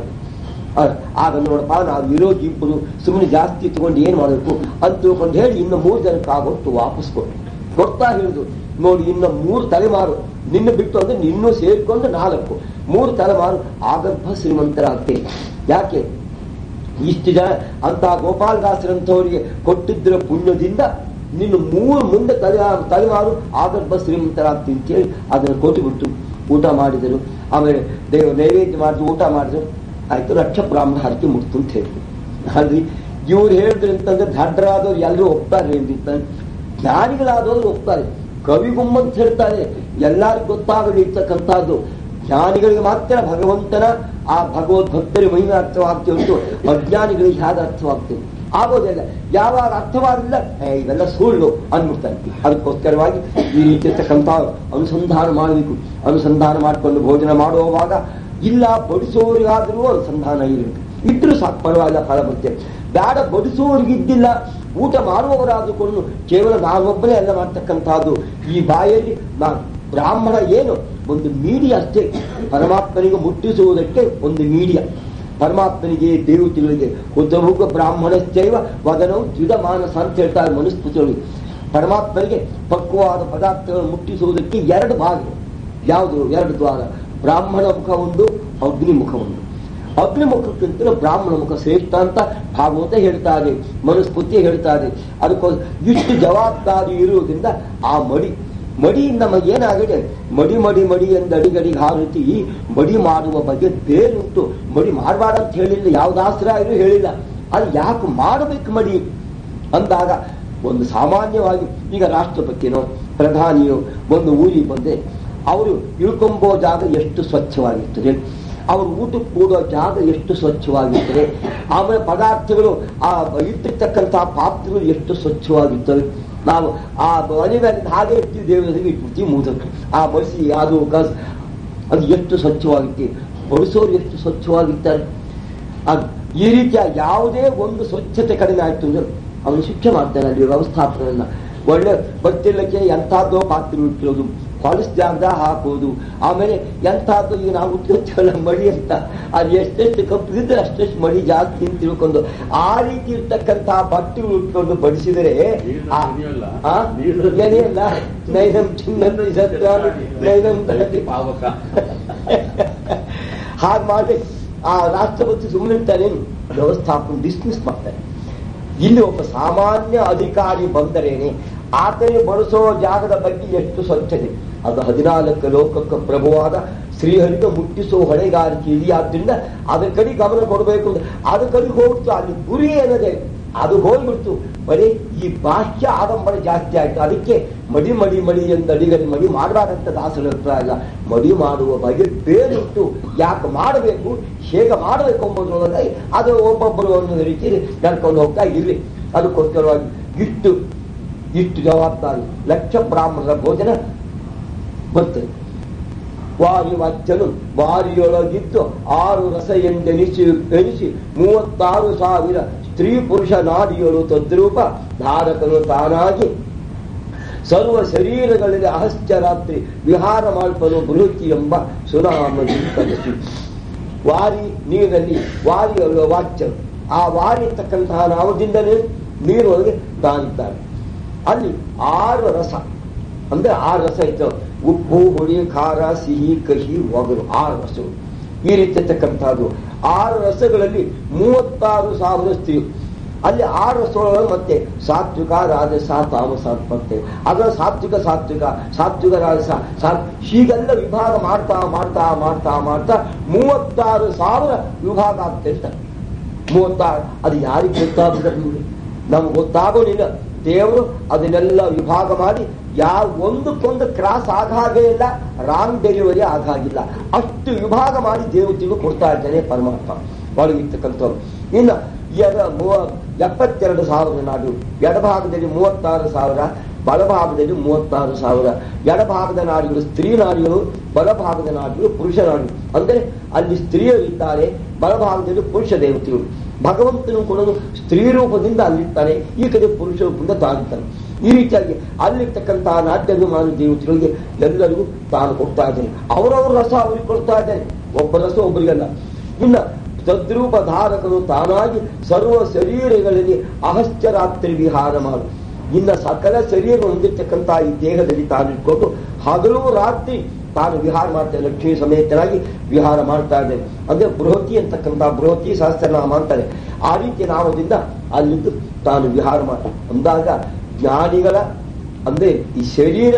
Speaker 1: ಆಗ ನೋಡಪ್ಪ ನಾವು ಇರೋದು ಇಬ್ಬರು, ಸುಮ್ಮನೆ ಜಾಸ್ತಿ ತಗೊಂಡು ಏನ್ ಮಾಡಬೇಕು ಅಂತ ತಿಳ್ಕೊಂಡು ಹೇಳಿ ಇನ್ನು ಮೂರು ಜನಕ್ಕೆ ಆಗೋಷ್ಟು ವಾಪಸ್ ಕೊಟ್ಟು ಕೊಡ್ತಾ ಹೇಳಿದ್ರು. ನೋಡಿ ಇನ್ನು ಮೂರು ತಲೆಮಾರು ನಿನ್ನ ಬಿಟ್ಟು ಅಂದ್ರೆ ನಿನ್ನೂ ಸೇರ್ಕೊಂಡು ನಾಲ್ಕು ಮೂರು ತಲೆಮಾರು ಆಗರ್ಭ ಶ್ರೀಮಂತರಾಗ್ತೇವೆ. ಯಾಕೆ ಇಷ್ಟು ಜನ ಅಂತ ಗೋಪಾಲದಾಸರಂಥವರಿಗೆ ಕೊಟ್ಟಿದ್ರ ಪುಣ್ಯದಿಂದ ನಿನ್ನ ಮೂರು ಮುಂದೆ ತಲೆ ತಲೆಮಾರು ಆಗರ್ಭ ಶ್ರೀಮಂತರಾಗ್ತೀವಿ ಅಂತೇಳಿ ಅದನ್ನು ಕೊಟ್ಟುಬಿಟ್ಟು ಊಟ ಮಾಡಿದರು. ಆಮೇಲೆ ದೇವ ನೈವೇದ್ಯ ಮಾಡಿದ್ರು, ಊಟ ಮಾಡಿದ್ರು. ಆಯ್ತು, ಲಕ್ಷ ಬ್ರಾಹ್ಮಣ ಹರಕೆ ಮುಟ್ತು ಅಂತ ಹೇಳಿದ್ರು. ಅಲ್ಲಿ ಇವ್ರು ಹೇಳಿದ್ರು ಅಂತಂದ್ರೆ ದಡ್ಡರಾದವ್ರು ಎಲ್ಲರೂ ಒಪ್ತಾರೆ ಹೇಳ್ತಿರ್ತಾರೆ, ಜ್ಞಾನಿಗಳಾದವ್ರು ಒಪ್ತಾರೆ. ಕವಿಗುಮ್ಮಂತ ಹೇಳ್ತಾರೆ, ಎಲ್ಲರಿಗೂ ಗೊತ್ತಾಗಲಿರ್ತಕ್ಕಂಥದ್ದು ಜ್ಞಾನಿಗಳಿಗೆ ಮಾತ್ರ ಭಗವಂತನ ಆ ಭಗವದ್ಭಕ್ತರಿಗೆ ಮಹಿಮೆ ಅರ್ಥವಾಗ್ತೇವೆ ಹೊರತು ಅಜ್ಞಾನಿಗಳಿಗೆ ಹೇಗೆ ಅರ್ಥವಾಗ್ತೇವೆ ಆಗೋದಿಲ್ಲ. ಯಾವಾಗ ಅರ್ಥವಾಗಿಲ್ಲ ಇವೆಲ್ಲ ಸುಳ್ಳು ಅಂದ್ಬಿಡ್ತಾರೆ. ಅದಕ್ಕೋಸ್ಕರವಾಗಿ ಈ ರೀತಿ ಇರ್ತಕ್ಕಂಥ ಅನುಸಂಧಾನ ಮಾಡಬೇಕು. ಅನುಸಂಧಾನ ಮಾಡಿಕೊಂಡು ಭೋಜನ ಮಾಡುವಾಗ ಇಲ್ಲ ಬಡಿಸೋರಿಗಾದ್ರೂ ಅನುಸಂಧಾನ ಇರಬೇಕು. ಇಟ್ಟರು ಸಾಕು, ಪರವಾಗಿಲ್ಲ, ಫಲ ಬರ್ತೇವೆ. ಬೇಡ ಬಡಿಸೋರಿಗಿದ್ದಿಲ್ಲ, ಊಟ ಮಾಡುವವರಾದುಕೊಂಡು ಕೇವಲ ನಾವೊಬ್ಬರೇ ಎಲ್ಲ ಮಾಡ್ತಕ್ಕಂಥದ್ದು. ಈ ಬಾಯಲ್ಲಿ ನಾನು ಬ್ರಾಹ್ಮಣ ಏನು ಒಂದು ಮೀಡಿಯಾ ಅಷ್ಟೇ, ಪರಮಾತ್ಮನಿಗೆ ಮುಟ್ಟಿಸುವುದಕ್ಕೆ ಒಂದು ಮೀಡಿಯಾ. ಪರಮಾತ್ಮನಿಗೆ ದೇವತೆಗಳಿಗೆ ಉದ್ದಭುಗ ಬ್ರಾಹ್ಮಣಶ್ಚೈವ ವದನವು ದ್ವಿಧ ಮಾನಸ ಅಂತ ಹೇಳ್ತಾರೆ ಮನುಸ್ಮೃತಿಯೊಳಗೆ. ಪರಮಾತ್ಮನಿಗೆ ಪಕ್ವವಾದ ಪದಾರ್ಥಗಳನ್ನು ಮುಟ್ಟಿಸುವುದಕ್ಕೆ ಎರಡು ಭಾಗ. ಯಾವುದು? ಎರಡು ದ್ವಾರ. ಬ್ರಾಹ್ಮಣ ಮುಖ ಒಂದು, ಅಗ್ನಿಮುಖ ಒಂದು. ಅಗ್ನಿಮುಖಕ್ಕಿಂತಲೂ ಬ್ರಾಹ್ಮಣ ಮುಖ ಶ್ರೇಷ್ಠ ಅಂತ ಭಾಗವತ ಹೇಳ್ತಾರೆ, ಮನುಸ್ಮೃತಿ ಹೇಳ್ತಾರೆ. ಅದಕ್ಕೋಸ್ಕರ ಇಷ್ಟು ಜವಾಬ್ದಾರಿ ಇರುವುದರಿಂದ ಆ ಮಡಿ ಮಡಿಯಿಂದ ನಮಗೇನಾಗಿದೆ, ಮಡಿ ಮಡಿ ಮಡಿ ಎಂದು ಅಡಿಗಡಿಗೆ ಹಾರುತ್ತಿ ಮಡಿ ಮಾಡುವ ಬಗ್ಗೆ ಬೇರುಂಟು. ಮಡಿ ಮಾಡಬಾರ್ದು ಅಂತ ಹೇಳಿಲ್ಲ, ಯಾವ್ದಾಸ್ರಾಯರು ಹೇಳಿಲ್ಲ. ಅದು ಯಾಕೆ ಮಾಡಬೇಕು ಮಡಿ ಅಂದಾಗ, ಒಂದು ಸಾಮಾನ್ಯವಾಗಿ ಈಗ ರಾಷ್ಟ್ರಪತಿನೋ ಪ್ರಧಾನಿಯೋ ಒಂದು ಊರಿಗೆ ಬಂದೆ, ಅವರು ಇಳ್ಕೊಂಬೋ ಜಾಗ ಎಷ್ಟು ಸ್ವಚ್ಛವಾಗಿರ್ತದೆ, ಅವರು ಊಟಕ್ಕೆ ಕೂಡೋ ಜಾಗ ಎಷ್ಟು ಸ್ವಚ್ಛವಾಗಿರ್ತದೆ, ಆಮೇಲೆ ಪದಾರ್ಥಗಳು ಆ ಇಟ್ಟಿರ್ತಕ್ಕಂತಹ ಪಾತ್ರೆಗಳು ಎಷ್ಟು ಸ್ವಚ್ಛವಾಗಿರ್ತವೆ. ನಾವು ಆ ಮನೆ ಮೇಲೆ ಹಾಗೆ ಇರ್ತೀವಿ, ದೇವರಿಗೆ ಇಟ್ಬಿಡ್ತೀವಿ ಮೂದಕ್ಕೆ. ಆ ಬಡಿಸಿ ಅದು ಕಸ್ ಅದು ಎಷ್ಟು ಸ್ವಚ್ಛವಾಗಿರ್ತೀವಿ, ಬಡಿಸೋರು ಎಷ್ಟು ಸ್ವಚ್ಛವಾಗಿರ್ತಾರೆ. ಅದು ಈ ರೀತಿಯ ಯಾವುದೇ ಒಂದು ಸ್ವಚ್ಛತೆ ಕಡಿಮೆ ಆಯ್ತು ಅಂದ್ರೆ ಅವನು ಶಿಕ್ಷೆ ಮಾಡ್ತಾನೆ. ಅಲ್ಲಿ ವ್ಯವಸ್ಥಾಪನೆಯನ್ನ ಒಳ್ಳೆ ಬರ್ತಿಲ್ಲಕ್ಕೆ ಎಂಥದ್ದೋ ಪಾತ್ರೆ ಇಟ್ಟಿರೋದು, ಹೊಲಸ್ ಜಾಗದ ಹಾಕೋದು, ಆಮೇಲೆ ಎಂಥದ್ದು ಈಗ ನಾವು ಉತ್ತರ ಮಡಿ ಅಂತ ಅದು ಎಷ್ಟೆಷ್ಟು ಕಪ್ಪಿದ್ರೆ ಅಷ್ಟೆಷ್ಟು ಮಡಿ ಜಾಸ್ತಿ ಅಂತ ತಿಳ್ಕೊಂಡು ಆ ರೀತಿ ಇರ್ತಕ್ಕಂತಹ ಬಟ್ಟೆಗಳು ಉಟ್ಕೊಂಡು ಬಡಿಸಿದರೆ ಏನಿಲ್ಲ ನೈನಂ ಚಿನ್ನ ನೈನಂ ಪಾವಕ ಹಾಗೆ ಮಾಡಿ ಆ ರಾಷ್ಟ್ರಪತಿ ಸುಮ್ಮನೆ ಇರ್ತಾನೆ, ವ್ಯವಸ್ಥಾಪನೆ ಡಿಸ್ಮಿಸ್ ಮಾಡ್ತಾರೆ. ಇಲ್ಲಿ ಒಬ್ಬ ಸಾಮಾನ್ಯ ಅಧಿಕಾರಿ ಬಂದರೇನೆ ಆತನೇ ಬಳಸೋ ಜಾಗದ ಬಗ್ಗೆ ಎಷ್ಟು ಸ್ವಚ್ಛತೆ. ಅದು ಹದಿನಾಲ್ಕು ಲೋಕಕ್ಕೆ ಪ್ರಭುವಾದ ಶ್ರೀಹರಿಗೆ ಮುಟ್ಟಿಸೋ ಹೊಣೆಗಾರಿಕೆ ಇದೆಯಾದ್ರಿಂದ ಅದ್ರ ಕಡೆ ಗಮನ ಕೊಡಬೇಕು. ಅದ್ರ ಕಡೆ ಹೋಗ್ತು ಅಲ್ಲಿ ಗುರಿ ಏನದೆ ಅದು ಹೋಗ್ಬಿಡ್ತು. ಬರೀ ಈ ಬಾಹ್ಯ ಆಡಂಬರ ಜಾಸ್ತಿ ಆಯ್ತು. ಅದಕ್ಕೆ ಮಡಿ ಮಡಿ ಮಡಿ ಎಂದು ಅಡಿಗಡಿ ಮಡಿ ಮಾಡಬಾರಂತ ದಾಸರ ಅಭಿಪ್ರಾಯ ಅಲ್ಲ. ಮಡಿ ಮಾಡುವ ಬಗೆ ಬೇರಿಟ್ಟು ಯಾಕೆ ಮಾಡಬೇಕು, ಹೇಗೆ ಮಾಡಬೇಕು ಎಂಬುದರೊಳಗೆ ಅದು ಒಬ್ಬೊಬ್ಬರು ಒಂದು ರೀತಿಯಲ್ಲಿ ನಡ್ಕೊಂಡು ಹೋಗ್ತಾ ಇರ್ಲಿ. ಅದಕ್ಕೋಸ್ಕರವಾಗಿ ಇಷ್ಟು ಇಷ್ಟು ಜವಾಬ್ದಾರಿ ಲಕ್ಷ ಬ್ರಾಹ್ಮಣರ ಭೋಜನ ಬರ್ತದೆ. ವಾರಿ ವಾಚ್ಯನು ವಾರಿಯೊಳಗಿದ್ದು ಆರು ರಸ ಎಂದೆನಿಸಿ ಎನಿಸಿ ಮೂವತ್ತಾರು ಸಾವಿರ ಸ್ತ್ರೀ ಪುರುಷ ನಾಡಿಯಳು ತದ್ರೂಪ ಧಾರಕನು ತಾನಾಗಿ ಸರ್ವ ಶರೀರಗಳಲ್ಲಿ ಅಹಶ್ಚರಾತ್ರಿ ವಿಹಾರ ಮಾಡ್ಪನು ಬೃಹತಿ ಎಂಬ ಸುನಾಮಿ ಕಲಿಸಿ. ವಾರಿ ನೀರಲ್ಲಿ ವಾರಿಯೊಳ ವಾಚ್ಯನು, ಆ ವಾರಿ ಇರ್ತಕ್ಕಂತಹ ನಾಮದಿಂದಲೇ ನೀರೊಳಗೆ ತಾನಿದ್ದಾರೆ. ಅಲ್ಲಿ ಆರು ರಸ ಅಂದ್ರೆ ಆರು ರಸ ಇತ್ತು. ಉಪ್ಪು, ಹುಳಿ, ಖಾರ, ಸಿಹಿ, ಕಹಿ, ಒಗರು, ಆರು ರಸಗಳು ಈ ರೀತಿ ಇರ್ತಕ್ಕಂಥದ್ದು. ಆರು ರಸಗಳಲ್ಲಿ ಮೂವತ್ತಾರು ಸಾವಿರ ಸ್ತ್ರೀ. ಅಲ್ಲಿ ಆರು ರಸಗಳು ಮತ್ತೆ ಸಾತ್ವಿಕ, ರಾಜಸ, ತಾಮಸ ಮತ್ತೆ ಅದರ ಸಾತ್ವಿಕ ಸಾತ್ವಿಕ ಸಾತ್ವಿಕ ರಾಜಸ ಹೀಗೆಲ್ಲ ವಿಭಾಗ ಮಾಡ್ತಾ ಮಾಡ್ತಾ ಮಾಡ್ತಾ ಮಾಡ್ತಾ ಮೂವತ್ತಾರು ಸಾವಿರ ವಿಭಾಗ ಆಗ್ತಿರ್ತಾರೆ. ಮೂವತ್ತಾರು ಅದು ಯಾರಿಗೆ ಗೊತ್ತಾಗ್ತದೆ? ನಮ್ಗೆ ಗೊತ್ತಾಗೋದಿಲ್ಲ. ದೇವರು ಅದನ್ನೆಲ್ಲ ವಿಭಾಗ ಮಾಡಿ ಯಾವ ಒಂದಕ್ಕೊಂದು ಕ್ರಾಸ್ ಆಗಾಗೇ ಇಲ್ಲ, ರಾಂಗ್ ಡೆಲಿವರಿ ಆಗಾಗಿಲ್ಲ. ಅಷ್ಟು ವಿಭಾಗ ಮಾಡಿ ದೇವತೆಗೂ ಕೊಡ್ತಾ ಇದ್ದಾನೆ ಪರಮಾತ್ಮ ಒಳಗಿರ್ತಕ್ಕಂಥವ್ರು. ಇನ್ನು ಎಡ ಮೂವ ಎಪ್ಪತ್ತೆರಡು ಸಾವಿರ ನಾಡು, ಎಡಭಾಗದಲ್ಲಿ ಮೂವತ್ತಾರು ಸಾವಿರ, ಬಲಭಾಗದಲ್ಲಿ ಮೂವತ್ತಾರು ಸಾವಿರ. ಎಡಭಾಗದ ನಾಡಿಗಳು ಸ್ತ್ರೀ ನಾಡಿಗಳು, ಬಲಭಾಗದ ನಾಡಿಗಳು ಪುರುಷ ನಾಡಿಗಳು. ಅಂದರೆ ಅಲ್ಲಿ ಸ್ತ್ರೀಯರು ಇದ್ದಾರೆ, ಬಲಭಾಗದಲ್ಲಿ ಪುರುಷ ದೇವತೆಗಳು. ಭಗವಂತನು ಕೂಡ ಸ್ತ್ರೀ ರೂಪದಿಂದ ಅಲ್ಲಿರ್ತಾನೆ, ಈ ಕಡೆ ಪುರುಷ ರೂಪದಿಂದ ತಾನಿರ್ತಾನೆ. ಈ ರೀತಿಯಾಗಿ ಅಲ್ಲಿರ್ತಕ್ಕಂತಹ ನಾಟ್ಯಾಭಿಮಾನ ದೇವತೆಗಳಿಗೆ ಎಲ್ಲರಿಗೂ ತಾನು ಕೊಡ್ತಾ ಇದ್ದಾನೆ. ಅವರವರ ರಸ ಅವರಿಗೆ ಕೊಡ್ತಾ ಇದ್ದಾನೆ, ಒಬ್ಬ ರಸ ಒಬ್ಬರಿಗಲ್ಲ. ಇನ್ನು ತದ್ರೂಪ ಧಾರಕನು ತಾನಾಗಿ ಸರ್ವ ಶರೀರಗಳಲ್ಲಿ ಅಹಶ್ಚರಾತ್ರಿ ವಿಹಾರ ಮಾಡು. ಇನ್ನ ಸಕಲ ಶರೀರ ಹೊಂದಿರ್ತಕ್ಕಂಥ ಈ ದೇಹದಲ್ಲಿ ತಾನು ಇಟ್ಕೊಂಡು ಹಗಲು ರಾತ್ರಿ ತಾನು ವಿಹಾರ ಮಾಡ್ತಾ ಲಕ್ಷ್ಮೀ ಸಮೇತನಾಗಿ ವಿಹಾರ ಮಾಡ್ತಾ ಇದ್ದೇನೆ. ಅಂದ್ರೆ ಬೃಹತಿ ಅಂತಕ್ಕಂಥ ಬೃಹತಿ ಸಹಸ್ರನಾಮ ಅಂತಾರೆ. ಆ ರೀತಿ ನಾಮದಿಂದ ಅಲ್ಲಿದ್ದು ತಾನು ವಿಹಾರ ಮಾಡ ಅಂದಾಗ ಜ್ಞಾನಿಗಳ ಅಂದ್ರೆ ಈ ಶರೀರ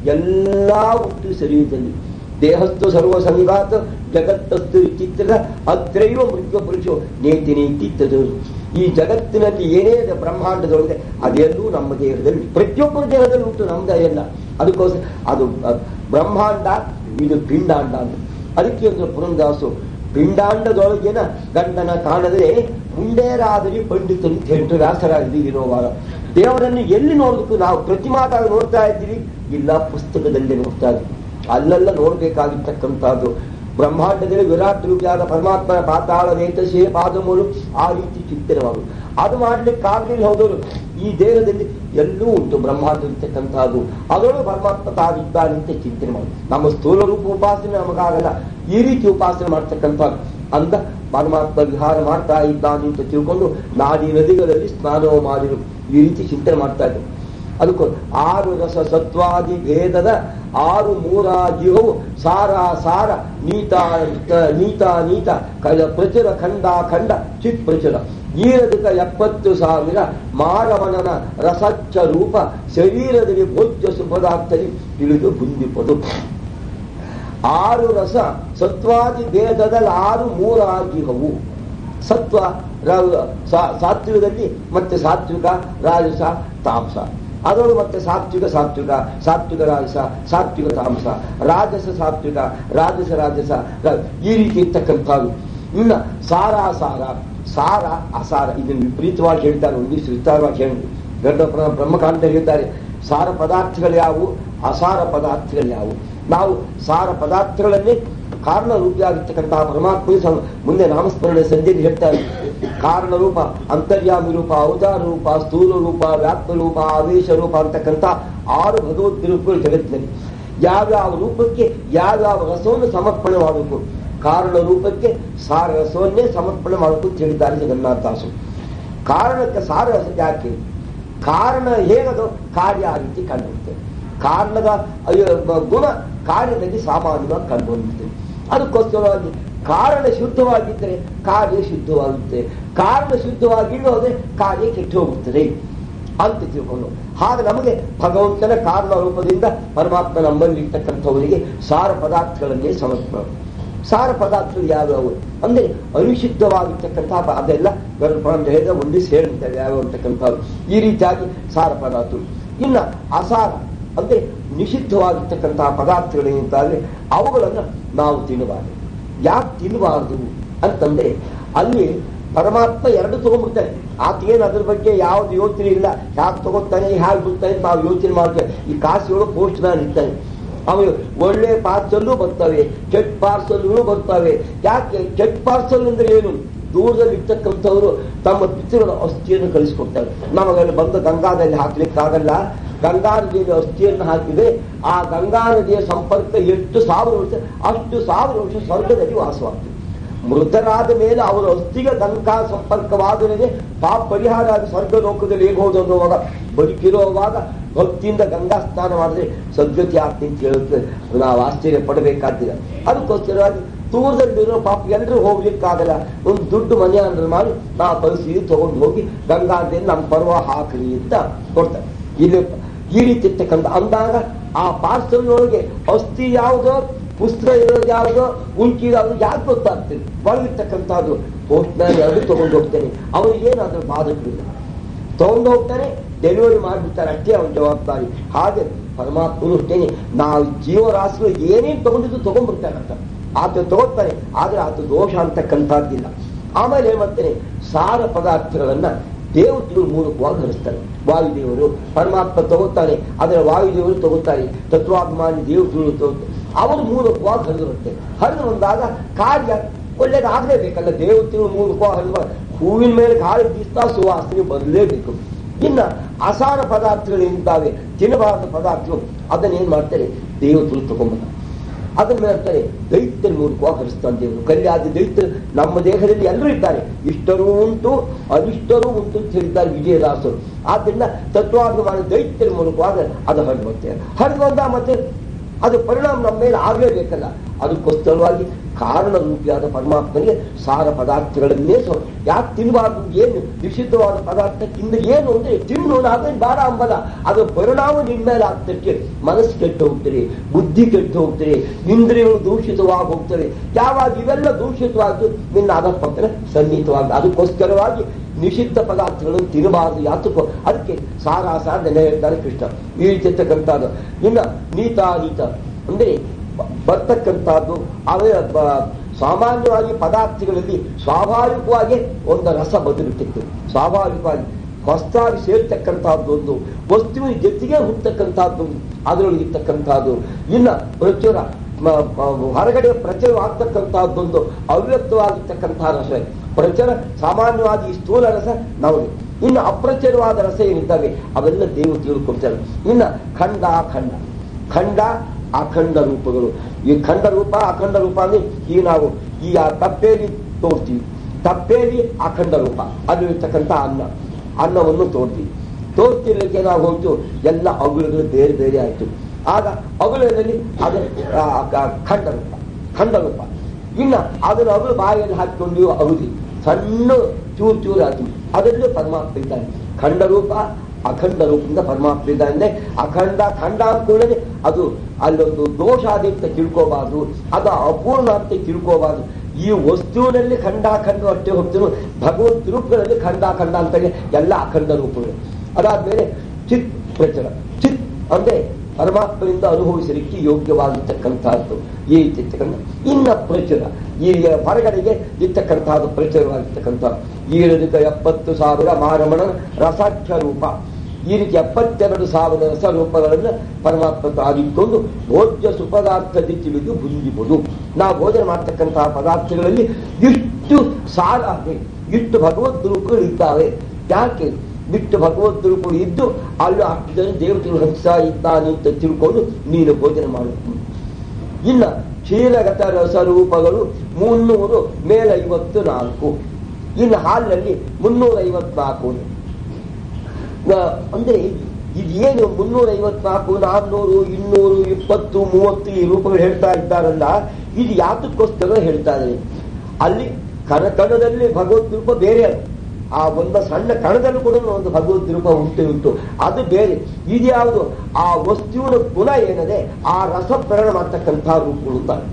Speaker 1: ಎಲ್ಲಾ ಹುಟ್ಟು ಶರೀರದಲ್ಲಿ ದೇಹಸ್ತು ಸರ್ವ ಸಂಘಾತ ಜಗತ್ತಸ್ತು ಚಿತ್ರದ ಅತ್ರೈವ ಮೃತ್ಯು ಪುರುಷೋ ನೇತಿ ನೀತಿತ್ತದು. ಈ ಜಗತ್ತಿನಲ್ಲಿ ಏನೇ ಬ್ರಹ್ಮಾಂಡದೊಳಗೆ ಅದೆಲ್ಲೂ ನಮ್ಮ ದೇಹದಲ್ಲಿ ಪ್ರತಿಯೊಬ್ಬರ ದೇಹದಲ್ಲಿ ಉಂಟು, ನಮ್ದ ಎಲ್ಲ. ಅದಕ್ಕೋಸ್ಕರ ಅದು ಬ್ರಹ್ಮಾಂಡ, ಇದು ಪಿಂಡಾಂಡ ಅಂತ. ಅದಕ್ಕೆ ಒಂದು ಪುರಂದಾಸು ಪಿಂಡಾಂಡದೊಳಗಿನ ಗಂಡನ ಕಾಣದ್ರೆ ಮುಂಡೇರಾದರಿ ಪಂಡಿತರು ಅಂತ ಹೇಳ್ತು ವ್ಯಾಸರಾಗಿದ್ದೀವಿ ಇರೋವಾರ. ದೇವರನ್ನು ಎಲ್ಲಿ ನೋಡಬೇಕು? ನಾವು ಪ್ರತಿಮಾದಾಗ ನೋಡ್ತಾ ಇದ್ದೀವಿ, ಇಲ್ಲ ಪುಸ್ತಕದಲ್ಲಿ ನೋಡ್ತಾ ಇದ್ದೀವಿ. ಅಲ್ಲೆಲ್ಲ ನೋಡ್ಬೇಕಾಗಿರ್ತಕ್ಕಂಥದ್ದು ಬ್ರಹ್ಮಾಂಡದಲ್ಲಿ ವಿರಾಟ್ ರೂಪಿಯಾದ ಪರಮಾತ್ಮನ ಪಾತಾಳ ನೇತಶೇ ಪಾದಮೂಲು ಆ ರೀತಿ ಚಿಂತನವಾಗುದು. ಅದು ಮಾಡ್ಲಿಕ್ಕೆ ಆಗಲಿಲ್ಲ ಹೋದವರು ಈ ದೇಹದಲ್ಲಿ ಎಲ್ಲೂ ಉಂಟು ಬ್ರಹ್ಮಾಂಡ ಇರ್ತಕ್ಕಂಥದ್ದು. ಅದರೊಳಗೆ ಪರಮಾತ್ಮ ತಾವಿದ್ದಾನಂತೆ ಚಿಂತನೆ ಮಾಡುದು. ನಮ್ಮ ಸ್ಥೂಲ ರೂಪ ಉಪಾಸನೆ ನಮಗಾಗಲ್ಲ, ಈ ರೀತಿ ಉಪಾಸನೆ ಮಾಡ್ತಕ್ಕಂಥದ್ದು. ಅಂದ ಪರಮಾತ್ಮ ವಿಹಾರ ಮಾಡ್ತಾ ಇದ್ದಾನೆ ಅಂತ ತಿಳ್ಕೊಂಡು ನಾಡಿ ನದಿಗಳಲ್ಲಿ ಸ್ನಾನ ಮಾಡಿರು ಈ ರೀತಿ ಚಿಂತನೆ ಮಾಡ್ತಾ ಇದ್ರು. ಅದಕ್ಕೂ ಆರು ರಸ ಸತ್ವಾದಿ ಭೇದದ ಆರು ಮೂರಾಜಿಹವು ಸಾರ ಸಾರ ನೀತ ನೀತ ನೀತ ಕಲ ಪ್ರಚುರ ಖಂಡ ಖಂಡ ಚಿತ್ ಪ್ರಚುರ ಈರದಿಕ ಎಪ್ಪತ್ತು ಸಾವಿರ ಮಾರವಣನ ರಸಚ್ಚ ರೂಪ ಶರೀರದಲ್ಲಿ ಭೋಜ್ಯ ಸುಪದಾರ್ಥದಲ್ಲಿ ತಿಳಿದು ಬುಂದಿಪದು. ಆರು ರಸ ಸತ್ವಾದಿ ಭೇದದಲ್ಲಿ ಆರು ಮೂರಾಜಿಹವು. ಸತ್ವ ಸಾತ್ವಿಕದಲ್ಲಿ ಮತ್ತೆ ಸಾತ್ವಿಕ ರಾಜಸ ತಾಮಸ, ಅದರೊಳಗೆ ಮತ್ತೆ ಸಾತ್ವಿಕ ಸಾತ್ವಿಕ ಸಾತ್ವಿಕ ರಾಜಸ ಸಾತ್ವಿಕ ತಾಮಸ, ರಾಜಸ ಸಾತ್ವಿಕ ರಾಜಸ ರಾಜಸ ಈ ರೀತಿ ಇರ್ತಕ್ಕಂಥದ್ದು. ಇನ್ನು ಸಾರ ಸಾರ ಸಾರ ಅಸಾರ ಇದನ್ನು ವಿಪರೀತವಾಗಿ ಹೇಳ್ತಾರೆ, ಒಂದಿಷ್ಟು ವಿಸ್ತಾರವಾಗಿ ಹೇಳಿ ಗಡ್ಡ ಬ್ರಹ್ಮಕಾಂಡ ಹೇಳ್ತಾರೆ. ಸಾರ ಪದಾರ್ಥಗಳು ಯಾವುವು, ಅಸಾರ ಪದಾರ್ಥಗಳು ಯಾವುವು. ನಾವು ಸಾರ ಪದಾರ್ಥಗಳನ್ನೇ ಕಾರಣ ರೂಪಿಯಾಗಿರ್ತಕ್ಕಂತಹ ಪರಮಾತ್ಮ ಮುಂದೆ ನಾಮಸ್ಮರಣೆ ಸಂಧಿಯಲ್ಲಿ ಹೇಳ್ತಾರೆ. ಕಾರಣ ರೂಪ, ಅಂತರ್ಯಾಮಿ ರೂಪ, ಅವತಾರ ರೂಪ, ಸ್ಥೂಲ ರೂಪ, ವ್ಯಾಪ್ತ ರೂಪ, ಆವೇಶ ರೂಪ ಅಂತಕ್ಕಂಥ ಆರು ಭಗವದ್ ರೂಪಗಳು ಜಗತ್ತಿನಲ್ಲಿ. ಯಾವ್ಯಾವ ರೂಪಕ್ಕೆ ಯಾವ್ಯಾವ ರಸವನ್ನು ಸಮರ್ಪಣೆ ಮಾಡಬೇಕು, ಕಾರಣ ರೂಪಕ್ಕೆ ಸಾರ ರಸವನ್ನೇ ಸಮರ್ಪಣೆ ಮಾಡಬೇಕು ಅಂತ ಹೇಳಿದ್ದಾರೆ ಜಗನ್ನಾಥದಾಸು. ಕಾರಣಕ್ಕೆ ಸಾರ ರಸ ಯಾಕೆ? ಕಾರಣ ಹೇಗದು ಕಾರ್ಯ ಆ ರೀತಿ ಕಂಡುಬಿಡ್ತೇವೆ. ಕಾರಣದ ಗುಣ ಕಾರ್ಯದಲ್ಲಿ ಸಾಮಾನ್ಯವಾಗಿ ಕಂಡುಬಂದಿರ್ತೇವೆ. ಅದಕ್ಕೋಸ್ಕರವಾಗಿ ಕಾರಣ ಶುದ್ಧವಾಗಿದ್ದರೆ ಕಾರ್ಯ ಶುದ್ಧವಾಗುತ್ತೆ, ಕಾರಣ ಶುದ್ಧವಾಗಿಲ್ಲದೆ ಕಾರ್ಯ ಕೆಟ್ಟು ಹೋಗುತ್ತದೆ ಅಂತ ತಿಳ್ಕೊಂಡು. ಹಾಗೆ ನಮಗೆ ಭಗವಂತನ ಕಾರಣ ರೂಪದಿಂದ ಪರಮಾತ್ಮ ನಮ್ಮಲ್ಲಿ ಇರ್ತಕ್ಕಂಥವರಿಗೆ ಸಾರ ಪದಾರ್ಥಗಳನ್ನೇ ಸಮರ್ಪಣೆ. ಸಾರ ಪದಾರ್ಥಗಳು ಯಾವ್ಯಾವು ಅಂದ್ರೆ ಅನಿಷಿದ್ಧವಾಗಿರ್ತಕ್ಕಂತಹ ಅದೆಲ್ಲ ಗರ್ಭಾಂಡ ಒಂದು ಸೇರುತ್ತವೆ ಯಾವ್ಯಾವ ಅಂತಕ್ಕಂಥದ್ದು. ಈ ರೀತಿಯಾಗಿ ಸಾರ ಪದಾರ್ಥಗಳು. ಇನ್ನ ಅಸಾರ ಅಂದ್ರೆ ನಿಷಿದ್ಧವಾಗಿರ್ತಕ್ಕಂತಹ ಪದಾರ್ಥಗಳೇನಿಂತಾದ್ರೆ ಅವುಗಳನ್ನು ನಾವು ತಿನ್ನಬಾರದು. ಯಾಕೆ ತಿನ್ನಬಾರದು ಅಂತಂದ್ರೆ ಅಲ್ಲಿ ಪರಮಾತ್ಮ ಎರಡು ತಗೊಂಡ್ಬಿಡ್ತಾನೆ. ಆತೇನು ಅದ್ರ ಬಗ್ಗೆ ಯಾವ್ದು ಯೋಚನೆ ಇಲ್ಲ, ಯಾಕೆ ತಗೋತಾನೆ ಹೇಗೆ ಬಿಡ್ತಾನೆ ಅಂತ ನಾವು ಯೋಚನೆ ಮಾಡ್ತೇವೆ. ಈ ಕಾಸಿಗಳು ಪೋಸ್ಟ್ ಮ್ಯಾನ್ ಇರ್ತಾನೆ, ಅವನು ಒಳ್ಳೆ ಪಾರ್ಸಲ್ಲು ಬರ್ತವೆ, ಕೆಟ್ಟ ಪಾರ್ಸಲ್ಗಳು ಬರ್ತವೆ. ಯಾಕೆ ಕೆಟ್ಟ ಪಾರ್ಸಲ್ ಅಂದ್ರೆ ಏನು? ದೂರದಲ್ಲಿ ಇರ್ತಕ್ಕಂಥವ್ರು ತಮ್ಮ ಪಿತೃಗಳ ಅಸ್ಥಿಯನ್ನು ಕಳಿಸ್ಕೊಡ್ತಾರೆ. ನಮಗಲ್ಲಿ ಬಂದ ಗಂಗಾದಲ್ಲಿ ಹಾಕ್ಲಿಕ್ಕಾಗಲ್ಲ. ಗಂಗಾ ನದಿಯಲ್ಲಿ ಅಸ್ಥಿಯನ್ನು ಹಾಕಿದ್ರೆ ಆ ಗಂಗಾ ನದಿಯ ಸಂಪರ್ಕ ಎಷ್ಟು ಸಾವಿರ ವರ್ಷ, ಅಷ್ಟು ಸಾವಿರ ವರ್ಷ ಸ್ವರ್ಗದಲ್ಲಿ ವಾಸವಾಗ್ತದೆ. ಮೃತರಾದ ಮೇಲೆ ಅವರ ಅಸ್ಥಿಗೆ ಗಂಗಾ ಸಂಪರ್ಕವಾದರೆ ಪಾಪ ಪರಿಹಾರ ಆಗಿ ಸ್ವರ್ಗ ಲೋಕದಲ್ಲಿ ಹೇಗಬಹುದು ಅನ್ನುವಾಗ, ಬದುಕಿರುವಾಗ ಭಕ್ತಿಯಿಂದ ಗಂಗಾ ಸ್ನಾನ ಮಾಡಿದ್ರೆ ಸದ್ಗತಿ ಆಗ್ತಿ ಅಂತ ಹೇಳುತ್ತೆ. ನಾವು ಆಶ್ಚರ್ಯ ಪಡಬೇಕಾದ್ದಿಲ್ಲ. ಅದಕ್ಕೋಸ್ಕರವಾಗಿ ದೂರದಲ್ಲಿರೋ ಪಾಪ ಎಲ್ಲರೂ ಹೋಗ್ಲಿಕ್ಕಾಗಲ್ಲ. ಒಂದು ದುಡ್ಡು ಮನೆ ಅಂದ್ರೆ ಮಾಡಿ ನಾವು ಪರಿಸ್ಥಿತಿ ತಗೊಂಡು ಹೋಗಿ ಗಂಗಾ ನದಿಯಲ್ಲಿ ನಮ್ಮ ಪರ್ವ ಹಾಕ್ರಿ ಅಂತ ಕೊಡ್ತಾರೆ. ಇಲ್ಲಿ ಈ ರೀತಿ ಇರ್ತಕ್ಕಂಥ ಅಂದಾಗ ಆ ಪಾರ್ಸಲ್ನೊಳಗೆ ಅಸ್ಥಿ ಯಾವುದೋ, ಪುಸ್ತಕ ಇರೋದು ಯಾವುದೋ, ಉಂಕಿ ಯಾವುದು ಯಾಕೆ ಗೊತ್ತಾಗ್ತದೆ. ಒಳಗಿರ್ತಕ್ಕಂಥದ್ದು ಪೋಸ್ಟ್ ಮ್ಯಾನ್ ಎರಡು ತಗೊಂಡು ಹೋಗ್ತಾನೆ, ಅವನಿಗೇನಾದ್ರೂ ಬಾಧಕರಿಲ್ಲ, ತಗೊಂಡು ಹೋಗ್ತಾನೆ, ಡೆಲಿವರಿ ಮಾಡಿಬಿಡ್ತಾರೆ, ಅಷ್ಟೇ ಅವನ ಜವಾಬ್ದಾರಿ. ಹಾಗೆ ಪರಮಾತ್ಮನು ಅಷ್ಟೇನೆ. ನಾವು ಜೀವರಾಶಿಗಳು ಏನೇನು ತಗೊಂಡಿದ್ದು ತಗೊಂಡ್ಬಿಡ್ತಾನೆ ಅಂತ ಆತ ತಗೋತಾನೆ, ಆದ್ರೆ ಆತ ದೋಷ ಅಂತಕ್ಕಂಥದ್ದಿಲ್ಲ. ಆಮೇಲೆ ಏನ್ ಮಾಡ್ತಾನೆ, ಸಾರ ಪದಾರ್ಥಗಳನ್ನ ದೇವತೆಗಳು ಮೂಲಕವಾಗಿ ಹರಿಸ್ತಾರೆ. ವಾಯುದೇವರು ಪರಮಾತ್ಮ ತಗೋತಾನೆ, ಅದರ ವಾಯುದೇವರು ತಗೋತಾರೆ, ತತ್ವಾಭಿಮಾನಿ ದೇವತೆಗಳು ತಗೋತಾರೆ, ಅವರ ಮೂಲಕವಾಗಿ ಹರಿದಿರುತ್ತೆ. ಹರಿದು ಬಂದಾಗ ಕಾರ್ಯ ಒಳ್ಳೇದಾಗಲೇಬೇಕಲ್ಲ. ದೇವತೆಗಳು ಮೂಲಕವಾಗಿ ಹರಿದ ಹೂವಿನ ಮೇಲೆ ಗಾಳಿ ಬೀಸ್ತಾ ಸುವಾಸನೆ ಬರಲೇಬೇಕು. ಇನ್ನ ಅಸಾರ ಪದಾರ್ಥಗಳೇನಿದ್ದಾವೆ, ತಿನ್ನಬಾರದ ಪದಾರ್ಥಗಳು, ಅದನ್ನೇನ್ ಮಾಡ್ತಾರೆ, ದೇವತೆಗಳು ತಗೊಂಡ್ಬರ್ತಾರೆ. ಅದನ್ನ ಹೇಳ್ತಾರೆ ದೈತ್ಯರ ಮೂಲಕವಾಗಿ ಹರಿಸ್ತಾನೆ ದೇವರು. ಕಲ್ಯಾದಿ ದೈತ್ಯರು ನಮ್ಮ ದೇಹದಲ್ಲಿ ಎಲ್ಲರೂ ಇದ್ದಾರೆ, ಇಷ್ಟರೂ ಉಂಟು ಅನಿಷ್ಟರೂ ಉಂಟು ಅಂತ ಹೇಳಿದ್ದಾರೆ ವಿಜಯದಾಸರು. ಆದ್ರಿಂದ ತತ್ವಾಭಿಮಾನಿ ದೈತ್ಯರ ಮೂಲಕವಾಗಿ ಅದು ಹರಿದು ಬರ್ತೇವೆ. ಹರಿದು ಬಂದ ಮತ್ತೆ ಅದು ಪರಿಣಾಮ ನಮ್ಮ ಮೇಲೆ ಆಗಲೇಬೇಕಲ್ಲ. ಅದಕ್ಕೋಸ್ಕರವಾಗಿ ಕಾರಣ ರೂಪಿಯಾದ ಪರಮಾತ್ಮನಿಗೆ ಸಾರ ಪದಾರ್ಥಗಳನ್ನೇ ಸೊ ಯಾಕೆ ತಿನ್ನಬಾರ್ದು, ಏನು ನಿಷಿದ್ಧವಾದ ಪದಾರ್ಥ ತಿಂದ ಏನು ಅಂದ್ರೆ ತಿನ್ನು ನಾವೇನು ಬಾರ ಅಂಬಲ್ಲ. ಅದು ಪರಿಣಾಮ ನಿನ್ನ ಮೇಲೆ ಆಗ್ತಕ್ಕೆ ಮನಸ್ಸು ಕೆಟ್ಟು ಹೋಗ್ತಾರೆ, ಬುದ್ಧಿ ಕೆಟ್ಟು ಹೋಗ್ತಾರೆ, ಇಂದ್ರಿಯಗಳು ದೂಷಿತವಾಗಿ ಹೋಗ್ತಾರೆ. ಯಾವಾಗ ಇವೆಲ್ಲ ದೂಷಿತವಾದ್ದು ನಿನ್ನ ಅದಪ್ಪತ್ತನ ಸನ್ನಿಹಿತವಾದ. ಅದಕ್ಕೋಸ್ಕರವಾಗಿ ನಿಷಿದ್ಧ ಪದಾರ್ಥಗಳನ್ನು ತಿನ್ನಬಾರದು. ಯಾತಕ್ಕೋ ಅದಕ್ಕೆ ಸಾರಾಸಾರ ನೆಲೆ ಹೇಳ್ತಾರೆ ಕೃಷ್ಣ. ಈ ರೀತಿ ಇರ್ತಕ್ಕಂಥದ್ದು. ಇನ್ನ ನೀತಾನೀತ ಅಂದ್ರೆ ಬರ್ತಕ್ಕಂಥದ್ದು ಅವೇ ಸಾಮಾನ್ಯವಾಗಿ ಪದಾರ್ಥಗಳಲ್ಲಿ ಸ್ವಾಭಾವಿಕವಾಗಿ ಒಂದು ರಸ ಬದುಕಿಟ್ಟಿತ್ತು. ಸ್ವಾಭಾವಿಕವಾಗಿ ಹೊಸದಾಗಿ ಸೇರ್ತಕ್ಕಂಥದ್ದು ಒಂದು ವಸ್ತುವಿನ ಜೊತೆಗೆ ಹುಟ್ಟತಕ್ಕಂಥದ್ದು ಅದರೊಳಗಿರ್ತಕ್ಕಂಥದ್ದು. ಇನ್ನ ಪ್ರಚುರ ಹೊರಗಡೆ ಪ್ರಚುರವಾಗ್ತಕ್ಕಂಥದ್ದೊಂದು ಅವ್ಯಕ್ತವಾಗಿರ್ತಕ್ಕಂತಹ ರಸ. ಪ್ರಚುರ ಸಾಮಾನ್ಯವಾಗಿ ಈ ಸ್ಥೂಲ ರಸ ನಾವು. ಇನ್ನು ಅಪ್ರಚುರವಾದ ರಸ ಏನಿದ್ದಾವೆ ಅವೆಲ್ಲ ದೇವರು ತಿಳ್ಕೊಳ್ತಾರೆ. ಇನ್ನು ಖಂಡ ಖಂಡ ಖಂಡ ಅಖಂಡ ರೂಪಗಳು. ಈ ಖಂಡ ರೂಪ ಅಖಂಡ ರೂಪ ಅಂದ್ರೆ ಈ ನಾವು ಈ ತಪ್ಪೇಲಿ ತೋರ್ತೀವಿ, ತಪ್ಪೇಲಿ ಅಖಂಡ ರೂಪ ಅದು ಇರ್ತಕ್ಕಂಥ ಅನ್ನ ಅನ್ನವನ್ನು ತೋರ್ತೀವಿ. ತೋರ್ತಿರ್ಲಿಕ್ಕೆ ನಾವು ಹೋಗ್ತು ಎಲ್ಲ ಅಗುಳುಗಳು ಬೇರೆ ಬೇರೆ ಆಯ್ತು. ಆಗ ಅಗುಳದಲ್ಲಿ ಅದು ಖಂಡ ರೂಪ ಖಂಡ ರೂಪ. ಇನ್ನ ಅದನ್ನು ಅಗುಳು ಬಾಯಿಯಲ್ಲಿ ಹಾಕಿಕೊಂಡು ಅಗುದಿ ಸಣ್ಣ ಚೂರು ಚೂರು ಆಯ್ತು. ಅದರಲ್ಲೂ ಪರಮಾತ್ಮ ಇದ್ದಾನೆ. ಖಂಡ ರೂಪ ಅಖಂಡ ರೂಪದಿಂದ ಪರಮಾತ್ಮ ಇದ್ದಾನೆ. ಅಖಂಡ ಖಂಡ ಅಂದ್ಕೊಳ್ಳದೆ ಅದು ಅಲ್ಲೊಂದು ದೋಷ ಆದಿ ಅಂತ ತಿಳ್ಕೋಬಾರ್ದು, ಅದು ಅಪೂರ್ಣ ಅಂತ ತಿಳ್ಕೋಬಾರ್ದು. ಈ ವಸ್ತುವಿನಲ್ಲಿ ಖಂಡಾಖಂಡ ಅಷ್ಟೇ ಹೋಗ್ತೀವಿ. ಭಗವಂತ ರೂಪಗಳಲ್ಲಿ ಖಂಡಾಖಂಡ ಅಂತ ಎಲ್ಲ ಅಖಂಡ ರೂಪಗಳು. ಅದಾದ್ಮೇಲೆ ಚಿತ್ ಪ್ರಚರ. ಚಿತ್ ಅಂದ್ರೆ ಪರಮಾತ್ಮನಿಂದ ಅನುಭವಿಸಲಿಕ್ಕೆ ಯೋಗ್ಯವಾಗಿರ್ತಕ್ಕಂಥದ್ದು ಈ ಇರ್ತಕ್ಕಂಥ. ಇನ್ನ ಪ್ರಚುರ ಈ ಹೊರಗಡೆಗೆ ಇರ್ತಕ್ಕಂಥದ್ದು ಪ್ರಚುರವಾಗಿರ್ತಕ್ಕಂಥ. ಈ ರೀತಿ ಎಪ್ಪತ್ತು ಸಾವಿರ ಮಾರಮಣ ರಸಾಖ್ಯ ರೂಪ. ಈ ರೀತಿ ಎಪ್ಪತ್ತೆರಡು ಸಾವಿರ ರಸರೂಪಗಳನ್ನು ಪರಮಾತ್ಮ ತಾಗಿಕೊಂಡು ಭೋಜ್ಯ ಸುಪದಾರ್ಥದಿ ತಿಳಿದು ಭುಂಜಿಬಹುದು. ನಾವು ಭೋಜನ ಮಾಡ್ತಕ್ಕಂತಹ ಪದಾರ್ಥಗಳಲ್ಲಿ ಇಷ್ಟು ಸಾರ ಇದೆ, ಇಷ್ಟು ಭಗವದ್ ರೂಪಗಳು ಇದ್ದಾವೆ. ಯಾಕೆ ಬಿಟ್ಟು ಭಗವದ್ ರೂಪಗಳು ಇದ್ದು ಅಲ್ಲಿ ಅಷ್ಟು ಜನ ದೇವತೆಗಳು ಹಂಸ ಇದ್ದಾನೆ ಅಂತ ತಿಳ್ಕೊಂಡು ನೀನು ಭೋಜನ ಮಾಡಬೇಕು. ಇನ್ನ ಕ್ಷೀರಗತ ರಸರೂಪಗಳು ಮುನ್ನೂರು ಮೇಲೈವತ್ತು ನಾಲ್ಕು. ಇನ್ನು ಹಾಲಿನಲ್ಲಿ ಮುನ್ನೂರ ಐವತ್ನಾಲ್ಕು. ಅಂದ್ರೆ ಇದೇನು ಮುನ್ನೂರ ಐವತ್ನಾಲ್ಕು ನಾನ್ನೂರು ಇನ್ನೂರು ಇಪ್ಪತ್ತು ಮೂವತ್ತು ಈ ರೂಪಗಳು ಹೇಳ್ತಾ ಇದ್ದಾರಲ್ಲ, ಇದು ಯಾತಕ್ಕೋಸ್ಕರ ಹೇಳ್ತಾ ಇದ್ದಾರೆ. ಅಲ್ಲಿ ಕಣ ಕಣದಲ್ಲಿ ಭಗವದ್ ರೂಪ ಬೇರೆ. ಅದು ಆ ಒಂದು ಸಣ್ಣ ಕಣದಲ್ಲೂ ಕೂಡ ಒಂದು ಭಗವದ್ ರೂಪ ಉಂಟು ಉಂಟು ಅದು ಬೇರೆ. ಇದು ಯಾವುದು ಆ ವಸ್ತುವಿನ ಗುಣ ಏನದೆ ಆ ರಸ ಪ್ರೇರಣ ಮಾಡ್ತಕ್ಕಂಥ ರೂಪಗಳು.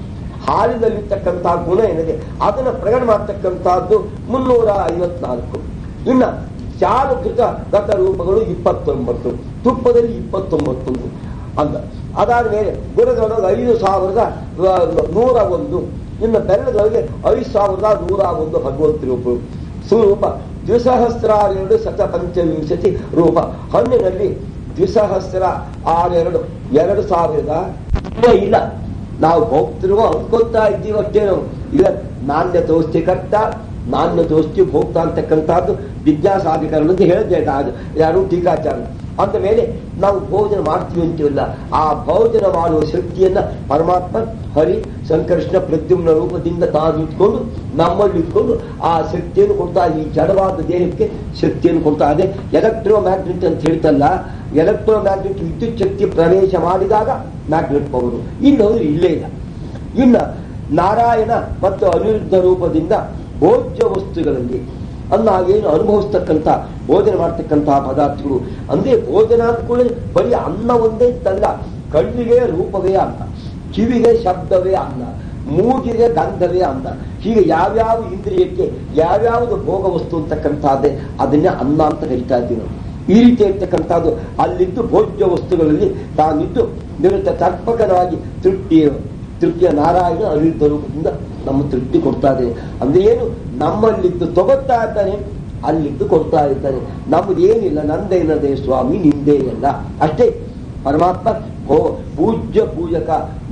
Speaker 1: ಹಾಲಿನಲ್ಲಿರ್ತಕ್ಕಂಥ ಗುಣ ಏನಿದೆ ಅದನ್ನು ಪ್ರಕಟ ಮಾಡ್ತಕ್ಕಂಥದ್ದು ಮುನ್ನೂರ ಐವತ್ನಾಲ್ಕು. ಇನ್ನ ಚಾರುಕೃತ ಗತ ರೂಪಗಳು ಇಪ್ಪತ್ತೊಂಬತ್ತು, ತುಪ್ಪದಲ್ಲಿ ಇಪ್ಪತ್ತೊಂಬತ್ತು ಅಂತ. ಅದಾದ ಮೇಲೆ ಗುಣದೊಳಗೆ ಐದು ಸಾವಿರದ ನೂರ ಒಂದು, ಇನ್ನು ಬೆಲ್ಲದೊಳಗೆ ಐದು ಸಾವಿರದ ನೂರ ಒಂದು ಭಗವಂತ ರೂಪಗಳು. ಸ್ವರೂಪ ದ್ವಿಸಹಸ್ರ ಎರಡು ಶತ ಪಂಚವಿಂಶತಿ ರೂಪ. ಹಣ್ಣಿನಲ್ಲಿ ದ್ವಿಸಹಸ್ರ ಆರೆರಡು ಎರಡು ಸಾವಿರದ ಇಲ್ಲ. ನಾವು ಹೋಗ್ತಿರುವ ಅಂದ್ಕೊತಾ ಇದ್ದೀವಿ ಅಷ್ಟೇ. ನಾವು ಇಲ್ಲ ನಾಣ್ಯ ತೋಸ್ತಿ ಕರ್ತ ನಾಣ್ಯ ತೋಸ್ತಿ ಭೋಗ್ತಾ ಅಂತಕ್ಕಂಥದ್ದು ಜಿಜ್ಞಾಸಾಧಿಕರಣ ಅಂತ ಹೇಳಿದೆ ಯಾರು ಟೀಕಾಚಾರ. ಅಂದ ಮೇಲೆ ನಾವು ಭೋಜನ ಮಾಡ್ತೀವಿ ಅಂತೀವಲ್ಲ, ಆ ಭೋಜನ ಮಾಡುವ ಶಕ್ತಿಯನ್ನ ಪರಮಾತ್ಮ ಹರಿ ಸಂಕೃಷ್ಣ ಪ್ರದ್ಯುಮ್ನ ರೂಪದಿಂದ ತಾನು ಇಟ್ಕೊಂಡು ನಮ್ಮಲ್ಲಿ ಇಟ್ಕೊಂಡು ಆ ಶಕ್ತಿಯನ್ನು ಕೊಡ್ತಾ ಇದೆ. ಈ ಜಡವಾದ ದೇಹಕ್ಕೆ ಶಕ್ತಿಯನ್ನು ಕೊಡ್ತಾ ಇದೆ. ಎಲೆಕ್ಟ್ರೋ ಮ್ಯಾಗ್ನೆಟ್ ಅಂತ ಹೇಳ್ತಲ್ಲ, ಎಲೆಕ್ಟ್ರೋ ಮ್ಯಾಗ್ನೆಟ್ ವಿದ್ಯುತ್ ಶಕ್ತಿ ಪ್ರವೇಶ ಮಾಡಿದಾಗ ಮ್ಯಾಗ್ನೆಟ್ ಪವರು, ಇಲ್ಲಿ ಹೋದ್ರೆ ಇಲ್ಲೇ ಇಲ್ಲ. ಇನ್ನ ನಾರಾಯಣ ಮತ್ತು ಅನಿರುದ್ಧ ರೂಪದಿಂದ ಭೋಜ್ಯ ವಸ್ತುಗಳಲ್ಲಿ ಅನ್ನ ಏನು ಅನುಭವಿಸ್ತಕ್ಕಂಥ ಭೋಜನ ಮಾಡ್ತಕ್ಕಂತಹ ಪದಾರ್ಥಗಳು ಅಂದ್ರೆ ಭೋಜನ ಅಂದ್ಕೊಳ್ಳಿ ಬರೀ ಅನ್ನ ಒಂದೇ ಅಂತಲ್ಲ, ಕಣ್ಣಿಗೆ ರೂಪವೇ ಅನ್ನ, ಕಿವಿಗೆ ಶಬ್ದವೇ ಅನ್ನ, ಮೂಗಿಗೆ ಗಂಧವೇ ಅನ್ನ. ಹೀಗೆ ಯಾವ್ಯಾವ ಇಂದ್ರಿಯಕ್ಕೆ ಯಾವ್ಯಾವುದು ಭೋಗ ವಸ್ತು ಅಂತಕ್ಕಂಥದ್ದೇ ಅದನ್ನೇ ಅನ್ನ ಅಂತ ಕರಿತಾ ಇದ್ದೀವಿ ನಾವು. ಈ ರೀತಿ ಇರ್ತಕ್ಕಂಥದ್ದು ಅಲ್ಲಿದ್ದು ಭೋಜ್ಯ ವಸ್ತುಗಳಲ್ಲಿ ತಾನಿದ್ದು ನಿರುತ್ತ ತರ್ಪಕನಾಗಿ ತೃಪ್ತಿಯ ತೃಪ್ತಿಯ ನಾರಾಯಣ ಅನಿರುದ್ಧ ರೂಪದಿಂದ ನಮ್ಮ ತೃಪ್ತಿ ಕೊಡ್ತಾ ಇದೆ. ಅಂದ್ರೆ ಏನು, ನಮ್ಮಲ್ಲಿದ್ದು ತಗೋತಾ ಇದ್ದಾನೆ, ಅಲ್ಲಿದ್ದು ಕೊಡ್ತಾ ಇದ್ದಾನೆ. ನಮ್ದು ಏನಿಲ್ಲ, ನಂದೇನದೇ ಸ್ವಾಮಿ ನಿಂದೇ ಎಲ್ಲ ಅಷ್ಟೇ. ಪರಮಾತ್ಮ ಭೋ ಪೂಜ್ಯ ಪೂಜಕ,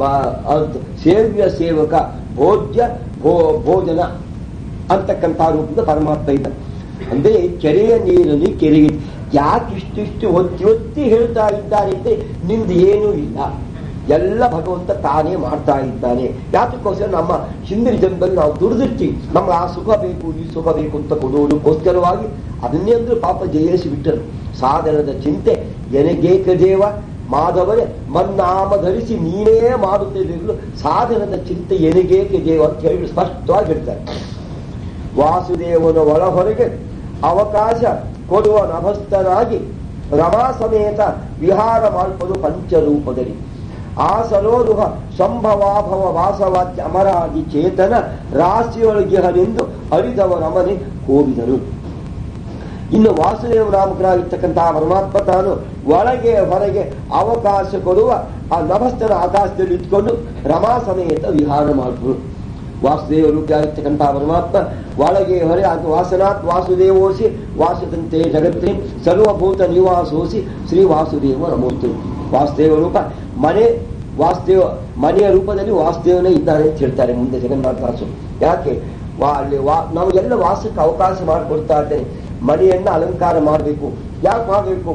Speaker 1: ಸೇವ್ಯ ಸೇವಕ, ಭೋಜ್ಯ ಭೋ ಭೋಜನ ಅಂತಕ್ಕಂಥ ರೂಪದಿಂದ ಪರಮಾತ್ಮ ಇದ್ದಾನೆ. ಅಂದ್ರೆ ಕೆರೆಯ ನೀರಲ್ಲಿ ಕೆರೆಗೆ ಯಾಕೆ ಇಷ್ಟಿಷ್ಟು ಒತ್ತಿ ಒತ್ತಿ ಹೇಳ್ತಾ ಇದ್ದಾರೆ ಅಂದ್ರೆ ನಿಮ್ದು ಏನೂ ಇಲ್ಲ, ಎಲ್ಲ ಭಗವಂತ ತಾನೇ ಮಾಡ್ತಾ ಇದ್ದಾನೆ. ಯಾತಕ್ಕೋಸ್ಕರ ನಮ್ಮ ಹಿಂದಿನ ಜನ್ಮದಲ್ಲಿ ನಾವು ದುಡಿದಿರ್ತೀವಿ, ನಮ್ಗೆ ಆ ಸುಖ ಬೇಕು ಈ ಸುಖ ಬೇಕು ಅಂತ ಕೊಡುವುದಕ್ಕೋಸ್ಕರವಾಗಿ ಅದನ್ನೇ ಅಂದ್ರೆ ಪಾಪ ಜಯಿಸಿ ಬಿಟ್ಟರು. ಸಾಧನದ ಚಿಂತೆ ಎನಗೇಕ ದೇವ ಮಾಧವರೇ ಮನ್ನಾಮ ಧರಿಸಿ ನೀನೇ ಮಾಡುತ್ತಿರಲು ಸಾಧನದ ಚಿಂತೆ ಎನಗೇಕೆ ದೇವ ಅಂತ ಹೇಳಿ ಸ್ಪಷ್ಟವಾಗಿ ಹೇಳ್ತಾರೆ. ವಾಸುದೇವನ ಒಳ ಹೊರಗೆ ಅವಕಾಶ ಕೊಡುವ ನಭಸ್ಥನಾಗಿ ರಮಾ ಸಮೇತ ವಿಹಾರ ಮಾಡ್ಪದು ಪಂಚರೂಪದಲ್ಲಿ. ಆ ಸರೋರುಹ ಸಂಭವಾಭವ ವಾಸವಾದ್ಯ ಅಮರಾದಿ ಚೇತನ ರಾಶಿಯೊಳಗಿಹನೆಂದು ಅರಿದವ ರಮನೆ ಹೋಗಿದರು. ಇನ್ನು ವಾಸುದೇವ ನಾಮಕರಾಗಿರ್ತಕ್ಕಂತಹ ಪರಮಾತ್ಮ ತಾನು ಒಳಗೆ ಹೊರಗೆ ಅವಕಾಶ ಕೊಡುವ ಆ ನಭಸ್ಥನ ಆಕಾಶದಲ್ಲಿ ಇಟ್ಕೊಂಡು ರಮಾ ಸಮೇತ ವಿಹಾರ ಮಾಡಿದ್ರು. ವಾಸುದೇವ ರೂಪಿಯಾಗಿರ್ತಕ್ಕಂತಹ ಪರಮಾತ್ಮ ಒಳಗೆ ಹೊರೆ ಅದು ವಾಸನಾತ್ ವಾಸುದೇವೋಸಿ ವಾಸದಂತೆ ಜಗತ್ತೇ ಸರ್ವಭೂತ ನಿವಾಸೋಸಿ ಶ್ರೀ ವಾಸುದೇವ ನಮೋಸ್ತು. ವಾಸುದೇವ ರೂಪ ಮನೆ ವಾಸುದೇವ ಮನೆಯ ರೂಪದಲ್ಲಿ ವಾಸುದೇವನೇ ಇದ್ದಾನೆ ಅಂತ ಹೇಳ್ತಾರೆ ಮುಂದೆ ಜಗನ್ನಾಥದಾಸರು. ಯಾಕೆ ವಾ ಅಲ್ಲಿ ವಾ ನಮಗೆಲ್ಲ ವಾಸಕ್ಕೆ ಅವಕಾಶ ಮಾಡಿಕೊಡ್ತಾ ಇದ್ದೇನೆ. ಮನೆಯನ್ನ ಅಲಂಕಾರ ಮಾಡಬೇಕು. ಯಾಕೆ ಮಾಡಬೇಕು?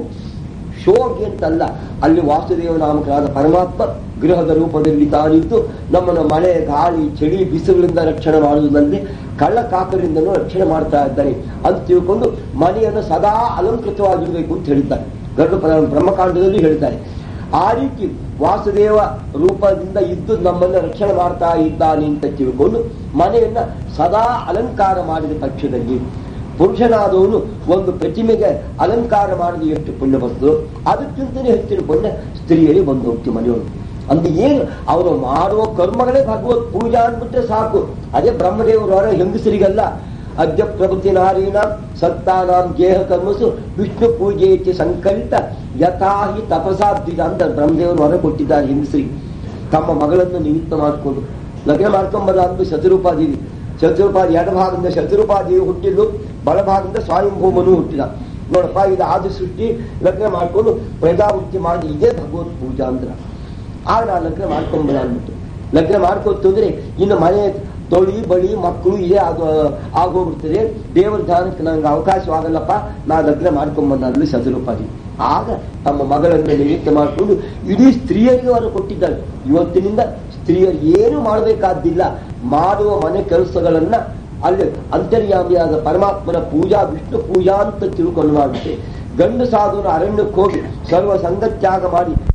Speaker 1: ಶೋಗೆ ಅಂತಲ್ಲ, ಅಲ್ಲಿ ವಾಸುದೇವ ನಾಮಕರಾದ ಪರಮಾತ್ಮ ಗೃಹದ ರೂಪದಲ್ಲಿ ತಾನಿದ್ದು ನಮ್ಮನ್ನು ಮಳೆ ಗಾಳಿ ಚಳಿ ಬಿಸಿಲಿಂದ ರಕ್ಷಣೆ ಮಾಡುವುದಲ್ಲದೆ ಕಳ್ಳ ಕಾಕರಿಂದನೂ ರಕ್ಷಣೆ ಮಾಡ್ತಾ ಇದ್ದಾನೆ ಅಂತ ತಿಳ್ಕೊಂಡು ಮನೆಯನ್ನು ಸದಾ ಅಲಂಕೃತವಾಗಿರಬೇಕು ಅಂತ ಹೇಳಿದ್ದಾರೆ. ಗರುಡ ಬ್ರಹ್ಮಕಾಂಡದಲ್ಲಿ ಹೇಳ್ತಾರೆ. ಆ ರೀತಿ ವಾಸುದೇವ ರೂಪದಿಂದ ಇದ್ದು ನಮ್ಮನ್ನು ರಕ್ಷಣೆ ಮಾಡ್ತಾ ಇದ್ದಾನೆ ಅಂತ ತಿಳ್ಕೊಂಡು ಮನೆಯನ್ನ ಸದಾ ಅಲಂಕಾರ ಮಾಡಿದ ಪಕ್ಷದಲ್ಲಿ ಪುರುಷನಾದವನು ಒಂದು ಪ್ರತಿಮೆಗೆ ಅಲಂಕಾರ ಮಾಡಿದ ಎಷ್ಟು ಪುಣ್ಯ ಬರ್ತದೋ ಅದಕ್ಕಿಂತಲೇ ಹೆಚ್ಚಿನ ಪುಣ್ಯ ಸ್ತ್ರೀಯರಿಗೆ ಬಂದು ಹೋಗ್ತೀವಿ ಮನೆಯವರು. ಅಂದ್ರೆ ಏನು ಅವರು ಮಾಡುವ ಕರ್ಮಗಳೇ ಭಗವತ್ ಪೂಜಾ ಅಂದ್ಬಿಟ್ರೆ ಸಾಕು. ಅದೇ ಬ್ರಹ್ಮದೇವರು ಹೊರ ಹೆಂಗಸರಿಗಲ್ಲ. ಅದ್ಯ ಪ್ರಭೃತಿ ನಾರೀಣ ಸತ್ತಾನಾಂ ಗೇಹ ಕರ್ಮಸು ವಿಷ್ಣು ಪೂಜೆಯತಿ ಸಂಕಲ್ಪಿತ ಯಥಾಹಿ ತಪಸಾಬ್ದಿಜ ಅಂತ ಬ್ರಹ್ಮದೇವರು ಹೊರ ಕೊಟ್ಟಿದ್ದಾರೆ ಹೆಂಗಸರಿಗೆ. ತಮ್ಮ ಮಗಳನ್ನು ನಿಮಿತ್ತ ಮಾಡಿಕೊಂಡು ಲಗ್ನ ಮಾಡ್ಕೊಂಬಲ್ಲ ಅಂದು ಶತರೂಪಾದೇವಿ ಶತ್ರುಪಾದಿ ಎಡಭಾಗದಿಂದ ಶತ್ರುಪಾದೇವಿ ಹುಟ್ಟಿದ್ದು, ಬಲಭಾಗದಿಂದ ಸ್ವಯಂಭೂಮನು ಹುಟ್ಟಿದ. ನೋಡಪ್ಪ ಇದು ಆದಿ ಸೃಷ್ಟಿ ಲಗ್ನ ಮಾಡ್ಕೊಂಡು ಪ್ರಜಾವೃತ್ತಿ ಮಾಡಿ ಇದೇ ಭಗವತ್ ಪೂಜಾ ಅಂದ್ರ. ಆಗ ನಾ ಲಗ್ನ ಮಾಡ್ಕೊಂಬಲ್ಲ ಅಂದ್ಬಿಟ್ಟು ಲಗ್ನ ಮಾಡ್ಕೊತು ಅಂದ್ರೆ ಇನ್ನು ಮನೆ ತೊಳಿ ಬಳಿ ಮಕ್ಕಳು ಇದೇ ಆಗ ಆಗೋಗ್ಬಿಡ್ತದೆ. ದೇವರ ಧ್ಯಾನಕ್ಕೆ ನಂಗೆ ಅವಕಾಶವಾಗಲ್ಲಪ್ಪ, ನಾ ಲಗ್ನ ಮಾಡ್ಕೊಂಬಂದ ಅಲ್ಲಿ ಶತ್ರುಪಾದಿ. ಆಗ ತಮ್ಮ ಮಗಳನ್ನು ನಿಮಿತ್ತ ಮಾಡಿಕೊಂಡು ಇಡೀ ಸ್ತ್ರೀಯರಿಗೆ ಅವರು ಕೊಟ್ಟಿದ್ದಾರೆ. ಇವತ್ತಿನಿಂದ ಸ್ತ್ರೀಯರು ಏನು ಮಾಡಬೇಕಾದ್ದಿಲ್ಲ, ಮಾಡುವ ಮನೆ ಕೆಲಸಗಳನ್ನ ಅಲ್ಲಿ ಅಂತರ್ಯಾಮಿಯಾದ ಪರಮಾತ್ಮನ ಪೂಜಾ ವಿಷ್ಣು ಪೂಜಾ ಅಂತ ತಿಳ್ಕೊಂಡು ಮಾಡುತ್ತೆ. ಗಂಡು ಸಾಧುನ ಅರಣ್ಯಕ್ಕೆ ಹೋಗಿ ಸರ್ವ ಸಂಗತ್ಯಾಗ ಮಾಡಿ